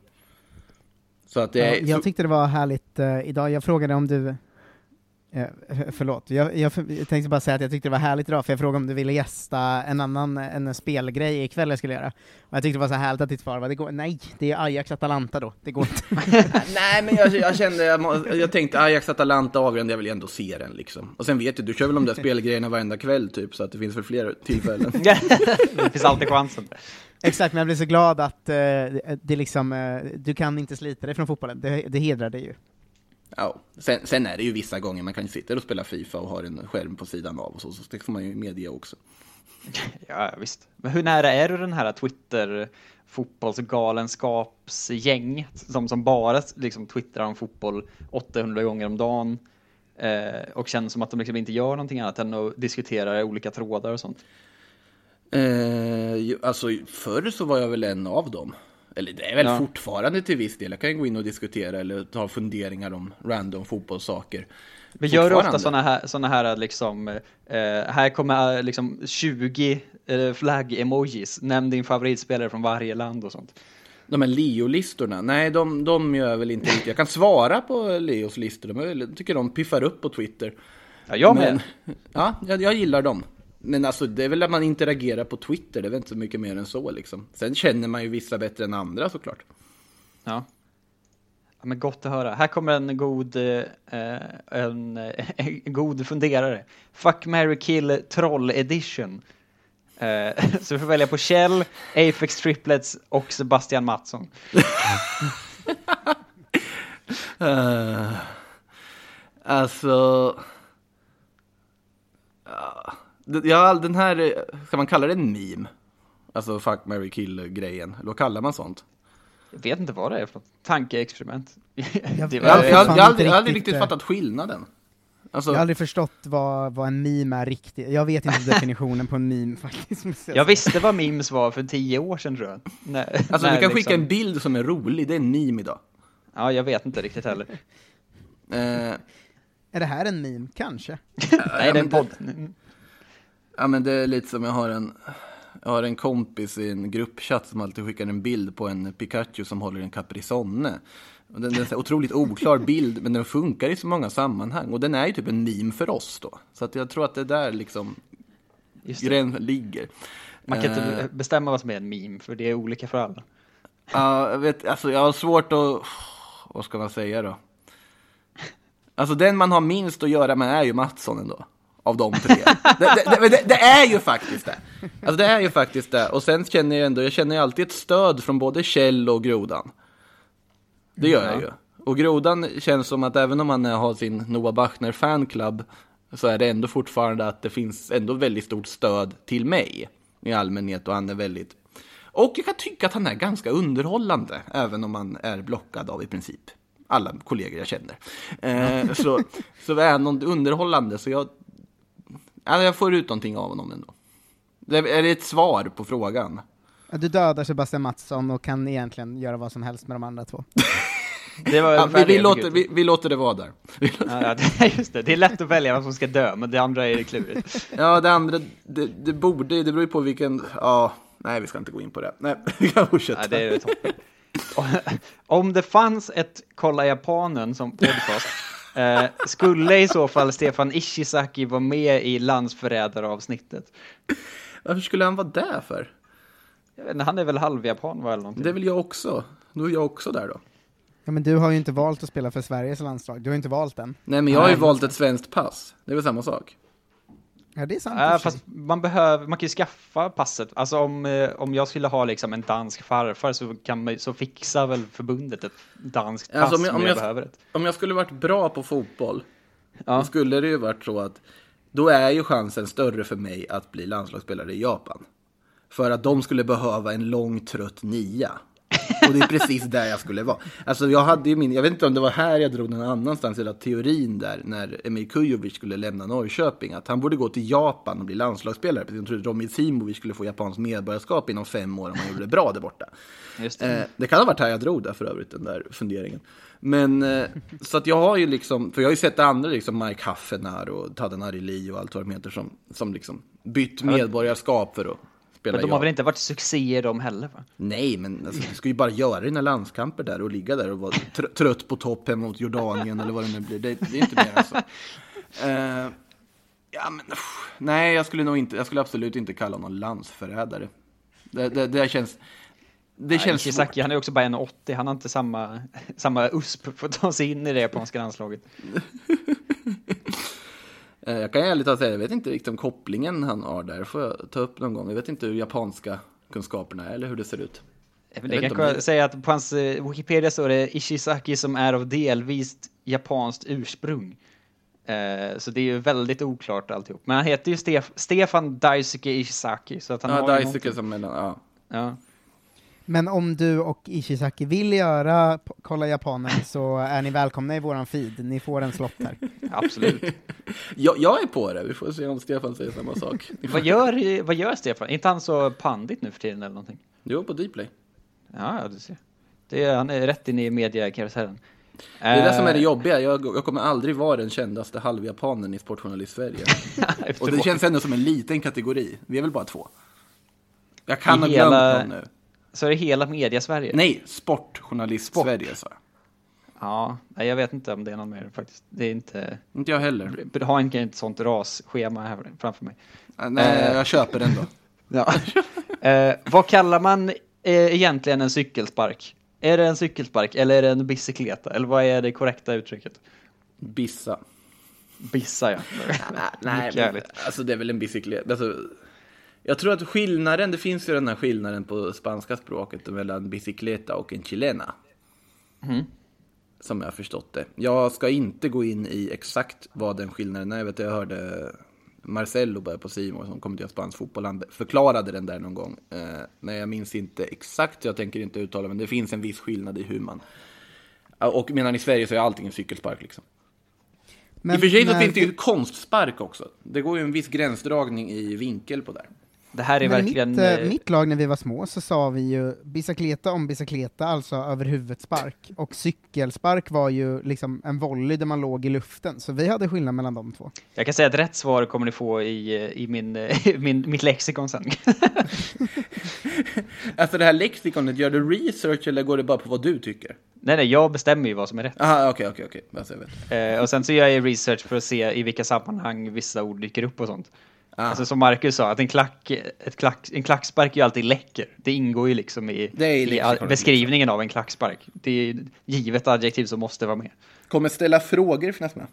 Så att det är, ja, jag tyckte det var härligt uh, idag. Jag frågade om du... Uh, förlåt, jag, jag, jag tänkte bara säga att jag tyckte det var härligt idag, för jag frågade om du ville gästa en annan en spelgrej ikväll jag skulle göra. Och jag tyckte det var så härligt att ditt svar var, det går, nej, det är Ajax-Atalanta då, det går inte. Nej, men jag, jag kände, jag, jag tänkte Ajax-Atalanta avgörande, jag vill ändå se den liksom. Och sen vet du, du kör väl de där spelgrejerna varenda kväll typ, så att det finns för fler tillfällen. Det finns alltid chansen. Exakt, men jag blir så glad att uh, det liksom, uh, du kan inte slita dig från fotbollen, det, det hedrar dig ju. Ja, sen, sen är det ju vissa gånger man kan ju sitta och spela FIFA och ha en skärm på sidan av och så, så det får man ju medge också. Ja, visst. Men hur nära är du den här Twitter fotbollsgalenskapsgäng som, som bara liksom twittrar om fotboll åttahundra gånger om dagen eh, och känner som att de liksom inte gör någonting annat än att diskutera olika trådar och sånt? Eh, alltså förr så var jag väl en av dem. Eller det är väl ja. fortfarande till viss del. Jag kan gå in och diskutera eller ta funderingar om random fotbollssaker. Vi gör ofta såna här, såna här liksom, eh, här kommer liksom tjugo eh, flagg-emojis. Nämn din favoritspelare från varje land och sånt. De här Leo-listorna, nej de, de gör väl inte riktigt. Jag kan svara på Leos listor. Jag tycker de piffar upp på Twitter. Ja, jag med. Men, ja, jag, jag gillar dem. Men alltså det är väl att man interagerar på Twitter. Det är väl inte så mycket mer än så liksom. Sen känner man ju vissa bättre än andra såklart. Ja, ja men gott att höra. Här kommer en god eh, en, en god funderare. Fuck, marry, kill, troll edition. eh, Så vi får välja på Kjell, Apex Triplets och Sebastian Mattsson. uh, Alltså ja, den här, ska man kalla det en meme? Alltså fuck, marry, kill-grejen. Eller vad kallar man sånt? Jag vet inte vad det är för tankeexperiment. Jag, jag, jag, jag, jag har aldrig, aldrig riktigt fattat skillnaden. Alltså, jag har aldrig förstått vad, vad en meme är riktigt. Jag vet inte definitionen på en meme faktiskt. Jag visste vad memes var för tio år sedan, tror jag. Nej, alltså nej, du kan liksom... skicka en bild som är rolig, det är en meme idag. Ja, jag vet inte riktigt heller. eh, är det här en meme? Kanske. Nej, det är en podd. Ja, men det är lite som jag har en... Jag har en kompis i en gruppchatt som alltid skickar en bild på en Pikachu som håller en Caprisonne. Och den, den är en otroligt oklar bild, men den funkar i så många sammanhang. Och den är ju typ en meme för oss då. Så att jag tror att det där liksom gränsen ligger. Man kan inte uh, bestämma vad som är en meme, för det är olika för alla. Ja, uh, jag vet, alltså jag har svårt att... Vad ska man säga då? Alltså den man har minst att göra med är ju Mattsson ändå. Av de tre. det, det, det, det är ju faktiskt det. Alltså det är ju faktiskt det. Och sen känner jag ändå, jag känner ju alltid ett stöd från både Kjell och Grodan. Det gör jag ja. ju. Och Grodan känns som att även om han har sin Noah Bachner fanclub, så är det ändå fortfarande att det finns ändå väldigt stort stöd till mig i allmänhet. Och han är väldigt... Och jag kan tycka att han är ganska underhållande, även om han är blockad av i princip alla kollegor jag känner. Eh, så, så är han något underhållande, så jag... Alltså jag får ut någonting av honom ändå. Det, är det ett svar på frågan? Du dödar Sebastian Mattsson och kan egentligen göra vad som helst med de andra två. Det var ja, vi, vi, låter, vi, vi låter det vara där. Ja, det, just det. Det är lätt att välja vem som ska dö, men det andra är klurigt. Ja, det andra, det, det borde, det beror ju på vilken... Ja, nej, vi ska inte gå in på det. Nej, vi kan fortsätta. Ja, det är toppen. Om det fanns ett Kolla Japanen som podcast, eh, skulle i så fall Stefan Ishizaki vara med i landsförrädaravsnittet? Varför skulle han vara där för? Jag vet inte, han är väl halvjapan eller någonting. Det vill jag också. Nu är jag också där då. Ja, men du har ju inte valt att spela för Sveriges landslag. Du har inte valt den. Nej, men jag har ju valt ett svenskt pass. Det är väl samma sak. Ja, det är sant. Äh, fast man behöver, man kan ju skaffa passet. Alltså om, eh, om jag skulle ha liksom en dansk farfar, så kan man, så fixa väl förbundet ett danskt pass, alltså, om jag, om jag, jag behöver ett. Om jag skulle varit bra på fotboll, ja. då skulle det ju varit så att då är ju chansen större för mig att bli landslagsspelare i Japan. För att de skulle behöva en lång trött nia. Och det är precis där jag skulle vara. Alltså jag hade ju min, jag vet inte om det var här jag drog någon annanstans, eller teorin där när Emil Kujovic skulle lämna Norrköping, att han borde gå till Japan och bli landslagsspelare. Precis som jag trodde Romy Simovic skulle få japanskt medborgarskap inom fem år om han gjorde det bra där borta. Just det. Eh, det kan ha varit här jag drog där för övrigt, den där funderingen. Men eh, så att jag har ju liksom, för jag har ju sett andra liksom Mike Haffenar och Tadanari Li och allt vad de heter som, som liksom bytt medborgarskap för att spela. Men de har väl inte varit succéer de heller, va? Nej, men alltså, du ska ju bara göra dina landskamper där och ligga där och vara tr- trött på topp hem mot Jordanien eller vad det nu blir. Det, det är inte mer alltså. Uh, ja, men uff, nej, jag skulle nog inte, jag skulle absolut inte kalla honom landsförrädare. Det, det, det känns... Det Nej, känns Ishizaki, han är också bara en åttio. Han har inte samma, samma U S P för att ta sig in i det japanska landslaget. Jag kan ärligt talat säga, jag vet inte riktigt om kopplingen han har där. Får jag ta upp någon gång. Jag vet inte hur japanska kunskaperna är eller hur det ser ut. Jag det kan jag det... säga att på hans uh, Wikipedia står det Ishizaki som är av delvis japanskt ursprung. Uh, så det är ju väldigt oklart alltihop. Men han heter ju Stef- Stefan Daisuke Ishizaki. Så att han ja, har Daisuke som mellan, ja. Ja. Men om du och Ishizaki vill göra Kolla Japanen, så är ni välkomna i våran feed. Ni får en slott här. Absolut. jag, jag är på det. Vi får se om Stefan säger samma sak. vad, gör, vad gör Stefan? Är inte han så pandit nu för tiden eller någonting? Jo, på Dplay. Ja, ja, du ser. Det är, han är rätt in i mediekarusellen. Det är det som är det jobbiga. Jag, jag kommer aldrig vara den kändaste halvjapanen i Sportjournalist Sverige. Och det känns ändå som en liten kategori. Vi är väl bara två. Jag kan I ha glömt hela... någon nu. Så är det hela media-Sverige? Nej, Sportjournalist Sport. Sverige, så. Ja, jag vet inte om det är någon mer faktiskt. Det är inte... Inte jag heller. Jag har inte ett sånt rasschema här framför mig. Nej, uh, jag köper den då. Ja. uh, vad kallar man uh, egentligen en cykelspark? Är det en cykelspark eller är det en bicykleta? Eller vad är det korrekta uttrycket? Bissa. Bissa, ja. nej, nej men, alltså det är väl en bicykleta. Alltså... Jag tror att skillnaden, det finns ju den här skillnaden på spanska språket mellan bicicleta och en chilena. Mm. Som jag har förstått det. Jag ska inte gå in i exakt vad den skillnaden är. Jag vet, jag hörde Marcelo bara på Simon som kommer till spansk fotboll, han förklarade den där någon gång. Eh, men jag minns inte exakt, jag tänker inte uttala, men det finns en viss skillnad i hur man... Och medan i Sverige så är allting en cykelspark liksom. Men, I och för sig så finns det ju konstspark också. Det går ju en viss gränsdragning i vinkel på där. Det här är men verkligen... Mitt, äh, mitt lag när vi var små så sa vi ju bicicleta om bicicleta, alltså över huvudspark. Och cykelspark var ju liksom en volley där man låg i luften. Så vi hade skillnad mellan de två. Jag kan säga att rätt svar kommer ni få i, i min, min, mitt lexikon sen. Alltså det här lexikonet, gör du research eller går det bara på vad du tycker? Nej, nej, jag bestämmer ju vad som är rätt. Aha, okej, okej, okej. Alltså, jag vet. Eh, och sen så gör jag research för att se i vilka sammanhang vissa ord dyker upp och sånt. Ah. Alltså som Marcus sa, att en, klack, ett klack, en klackspark är ju alltid läcker. Det ingår ju liksom i, i beskrivningen av en klackspark. Det är givet adjektiv som måste vara med. Kommer ställa frågor för nästa?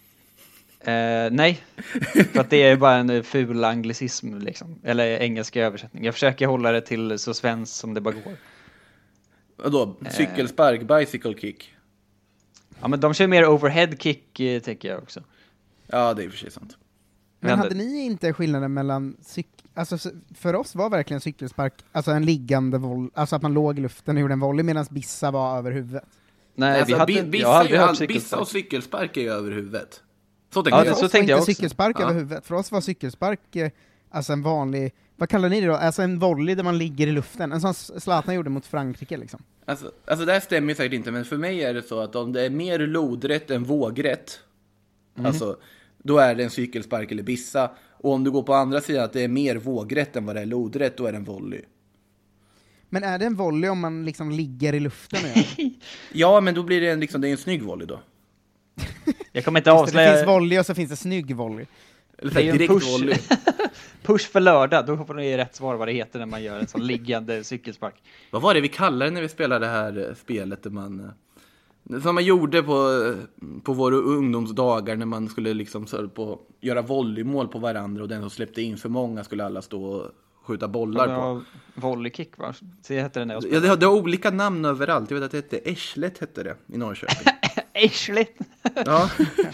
Eh, nej, för att det är bara en ful anglicism liksom. Eller engelska översättning. Jag försöker hålla det till så svenskt som det bara går. Vadå? Cykelspark, eh. bicycle kick? Ja, men de kör mer overhead kick, eh, tänker jag också. Ja, det är för sig sant. Men hade ni inte skillnaden mellan cyk- alltså för oss var verkligen cykelspark alltså en liggande volley, alltså att man låg i luften och gjorde en volley medan bissa var över huvudet. Nej, alltså, vi hade b- bissa, all, all, bissa och cykelspark är ju över huvudet. Så tänkte ja, jag. Så tänkte jag också. Cykelspark ja. över huvudet. För oss var cykelspark eh, alltså en vanlig, vad kallar ni det då? Alltså en volley där man ligger i luften. En sån Zlatan gjorde mot Frankrike liksom. Alltså, alltså det här stämmer säkert inte, men för mig är det så att om det är mer lodrätt än vågrätt, mm. alltså då är det en cykelspark eller bissa. Och om du går på andra sidan att det är mer vågrätt än vad det är lodrätt, då är det en volley. Men är det en volley om man liksom ligger i luften? Ja, men då blir det en, liksom, det är en snygg volley då. Jag kommer inte avslöja... Det finns volley och så finns det snygg volley. Det är en push. volley. Push för lördag, då får ni rätt svar vad det heter när man gör en sån liggande cykelspark. Vad var det vi kallade när vi spelade det här spelet där man... Som man gjorde på, på våra ungdomsdagar när man skulle liksom så på, göra volleymål på varandra och den som släppte in för många skulle alla stå och skjuta bollar på. Volleykick, va? Det hette det när jag spelade. Ja, det hade olika namn överallt. Jag vet att det hette Eschlet hette det i Norrköping. Eschlet? Ja.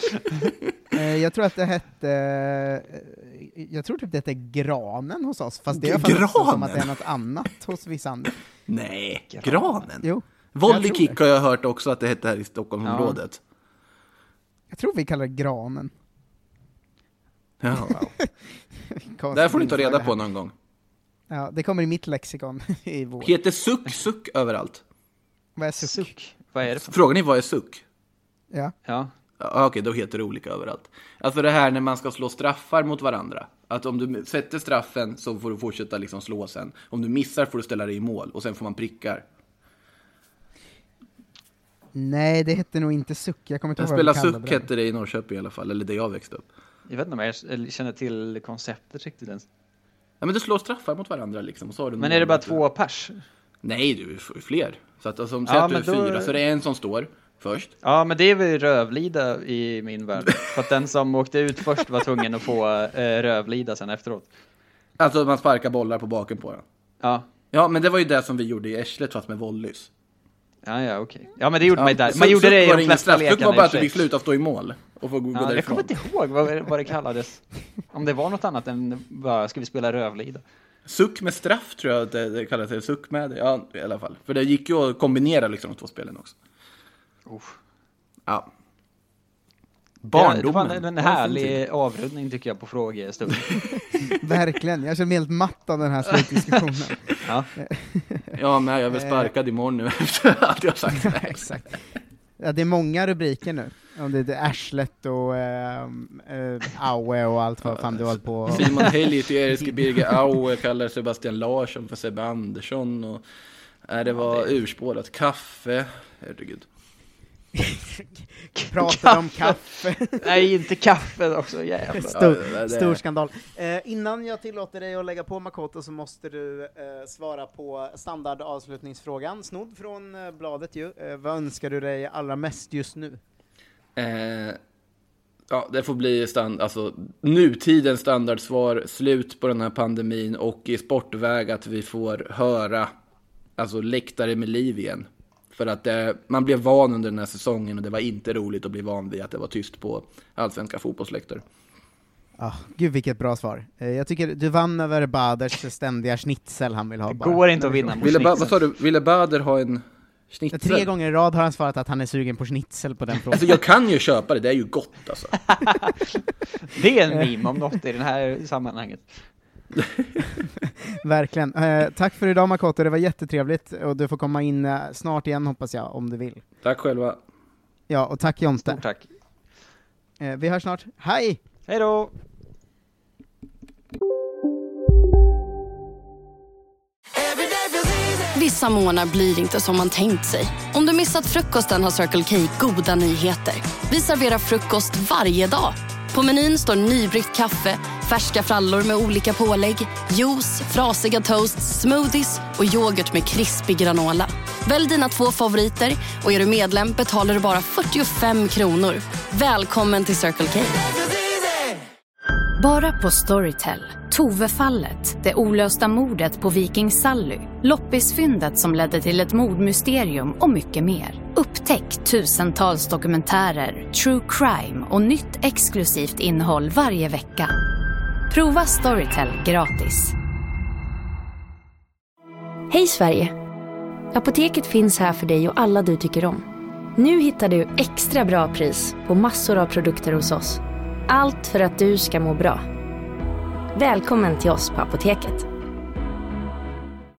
Jag tror att det hette... Jag tror typ det hette Granen hos oss. Fast det är Granen? som att det är något annat hos vissa andra. Nej, Granen? Jo. Volleykick har jag hört också att det hette här i Stockholmsområdet. Ja. Jag tror vi kallar det Granen. Ja, wow. Där får ni ta reda på någon gång. Ja, det kommer i mitt lexikon i vår. Heter suck, suck överallt? Vad är suck? suck? Vad är det för? Frågan är vad är suck? Ja. Ja. Ja, okej, okay, då heter det olika överallt. Alltså det här när man ska slå straffar mot varandra. Att om du sätter straffen så får du fortsätta liksom slå sen. Om du missar får du ställa dig i mål och sen får man prickar. Nej, det hette nog inte suck. Jag kommer inte ihåg vad det kallade. Suck hette det i Norrköping i alla fall, eller där jag växte upp. Jag vet inte om jag känner till konceptet riktigt ens. Ja, men du slår straffar mot varandra liksom. Och så har du men är det bara två pers? Nej, du är fler. Så att alltså, om ja, du är då... fyra så det är en som står först. Ja, men det är väl rövlida i min värld. För att den som åkte ut först var tvungen att få eh, rövlida sen efteråt. Alltså man sparkar bollar på baken på den. Ja. Ja, men det var ju det som vi gjorde i Eschlet fast med volleys. Ja, ja, okej. Okay. Ja, men det gjorde ja, man där. Man så, gjorde så det i de flesta lekarna. Det var bara att vi slutade stå i mål och få gå ja, därifrån. Jag kommer inte ihåg vad, vad det kallades. Om det var något annat än bara, ska vi spela rövlida? Suck med straff tror jag att det, det kallas. Det. Suck med det, ja i alla fall. För det gick ju att kombinera liksom de två spelen också. Oh. Ja. Barndomen. Det var en, en härlig avrundning tycker jag på frågestunden. Verkligen, jag känner mig helt matt av den här slutdiskussionen. Ja. Ja, men jag är väl sparkad imorgon nu efter allt jag har sagt. Exakt. Ja, det är många rubriker nu. Om det är Aschlet och äh, äh, Aue och allt vad fan du håller på. Simon Helge till Eriske Birger Aue kallar Sebastian Larsson för Sebbe Andersson och äh, det var ja, det... urspårat kaffe. Herregud. Pratar om kaffe. Nej, inte kaffe också, jävlar. Stor, ja, stor skandal. Eh, innan jag tillåter dig att lägga på Makoto så måste du eh, svara på standardavslutningsfrågan. Snodd från eh, bladet ju. Eh, vad önskar du dig allra mest just nu? Eh, ja, det får bli stand, alltså, nutidens standardsvar, slut på den här pandemin och i sportväg att vi får höra alltså läktare med liv igen. För att det, man blev van under den här säsongen och det var inte roligt att bli van vid att det var tyst på allsvenska fotbollsläktare. Ah, gud vilket bra svar. Eh, jag tycker du vann över Baders ständiga schnitzel han vill ha. Det bara. går inte att vinna mot Ville ba- schnitzel. Vad sa du? Ville Bader ha en schnitzel? Tre gånger i rad har han svarat att han är sugen på schnitzel på den frågan. Alltså jag kan ju köpa det, det är ju gott alltså. Det är en meme om något i det här sammanhanget. Verkligen. Eh, tack för idag Makoto, det var jättetrevligt och du får komma in eh, snart igen hoppas jag, om du vill. Tack själva. Ja, och tack Jonte. Stort tack. Eh, vi hörs snart. Hej! Hej då! Vissa månader blir inte som man tänkt sig. Om du missat frukosten har Circle K goda nyheter. Vi serverar frukost varje dag. På menyn står nybryggt kaffe, färska frallor med olika pålägg, juice, frasiga toasts, smoothies och yoghurt med krispig granola. Välj dina två favoriter och är du medlem betalar du bara fyrtiofem kronor. Välkommen till Circle K. Bara på Storytel. Tove-fallet, det olösta mordet på Viking Sally, loppisfyndet som ledde till ett mordmysterium och mycket mer. Upptäck tusentals dokumentärer, true crime och nytt exklusivt innehåll varje vecka. Prova Storytel gratis. Hej Sverige! Apoteket finns här för dig och alla du tycker om. Nu hittar du extra bra pris på massor av produkter hos oss. Allt för att du ska må bra. Välkommen till oss på Apoteket.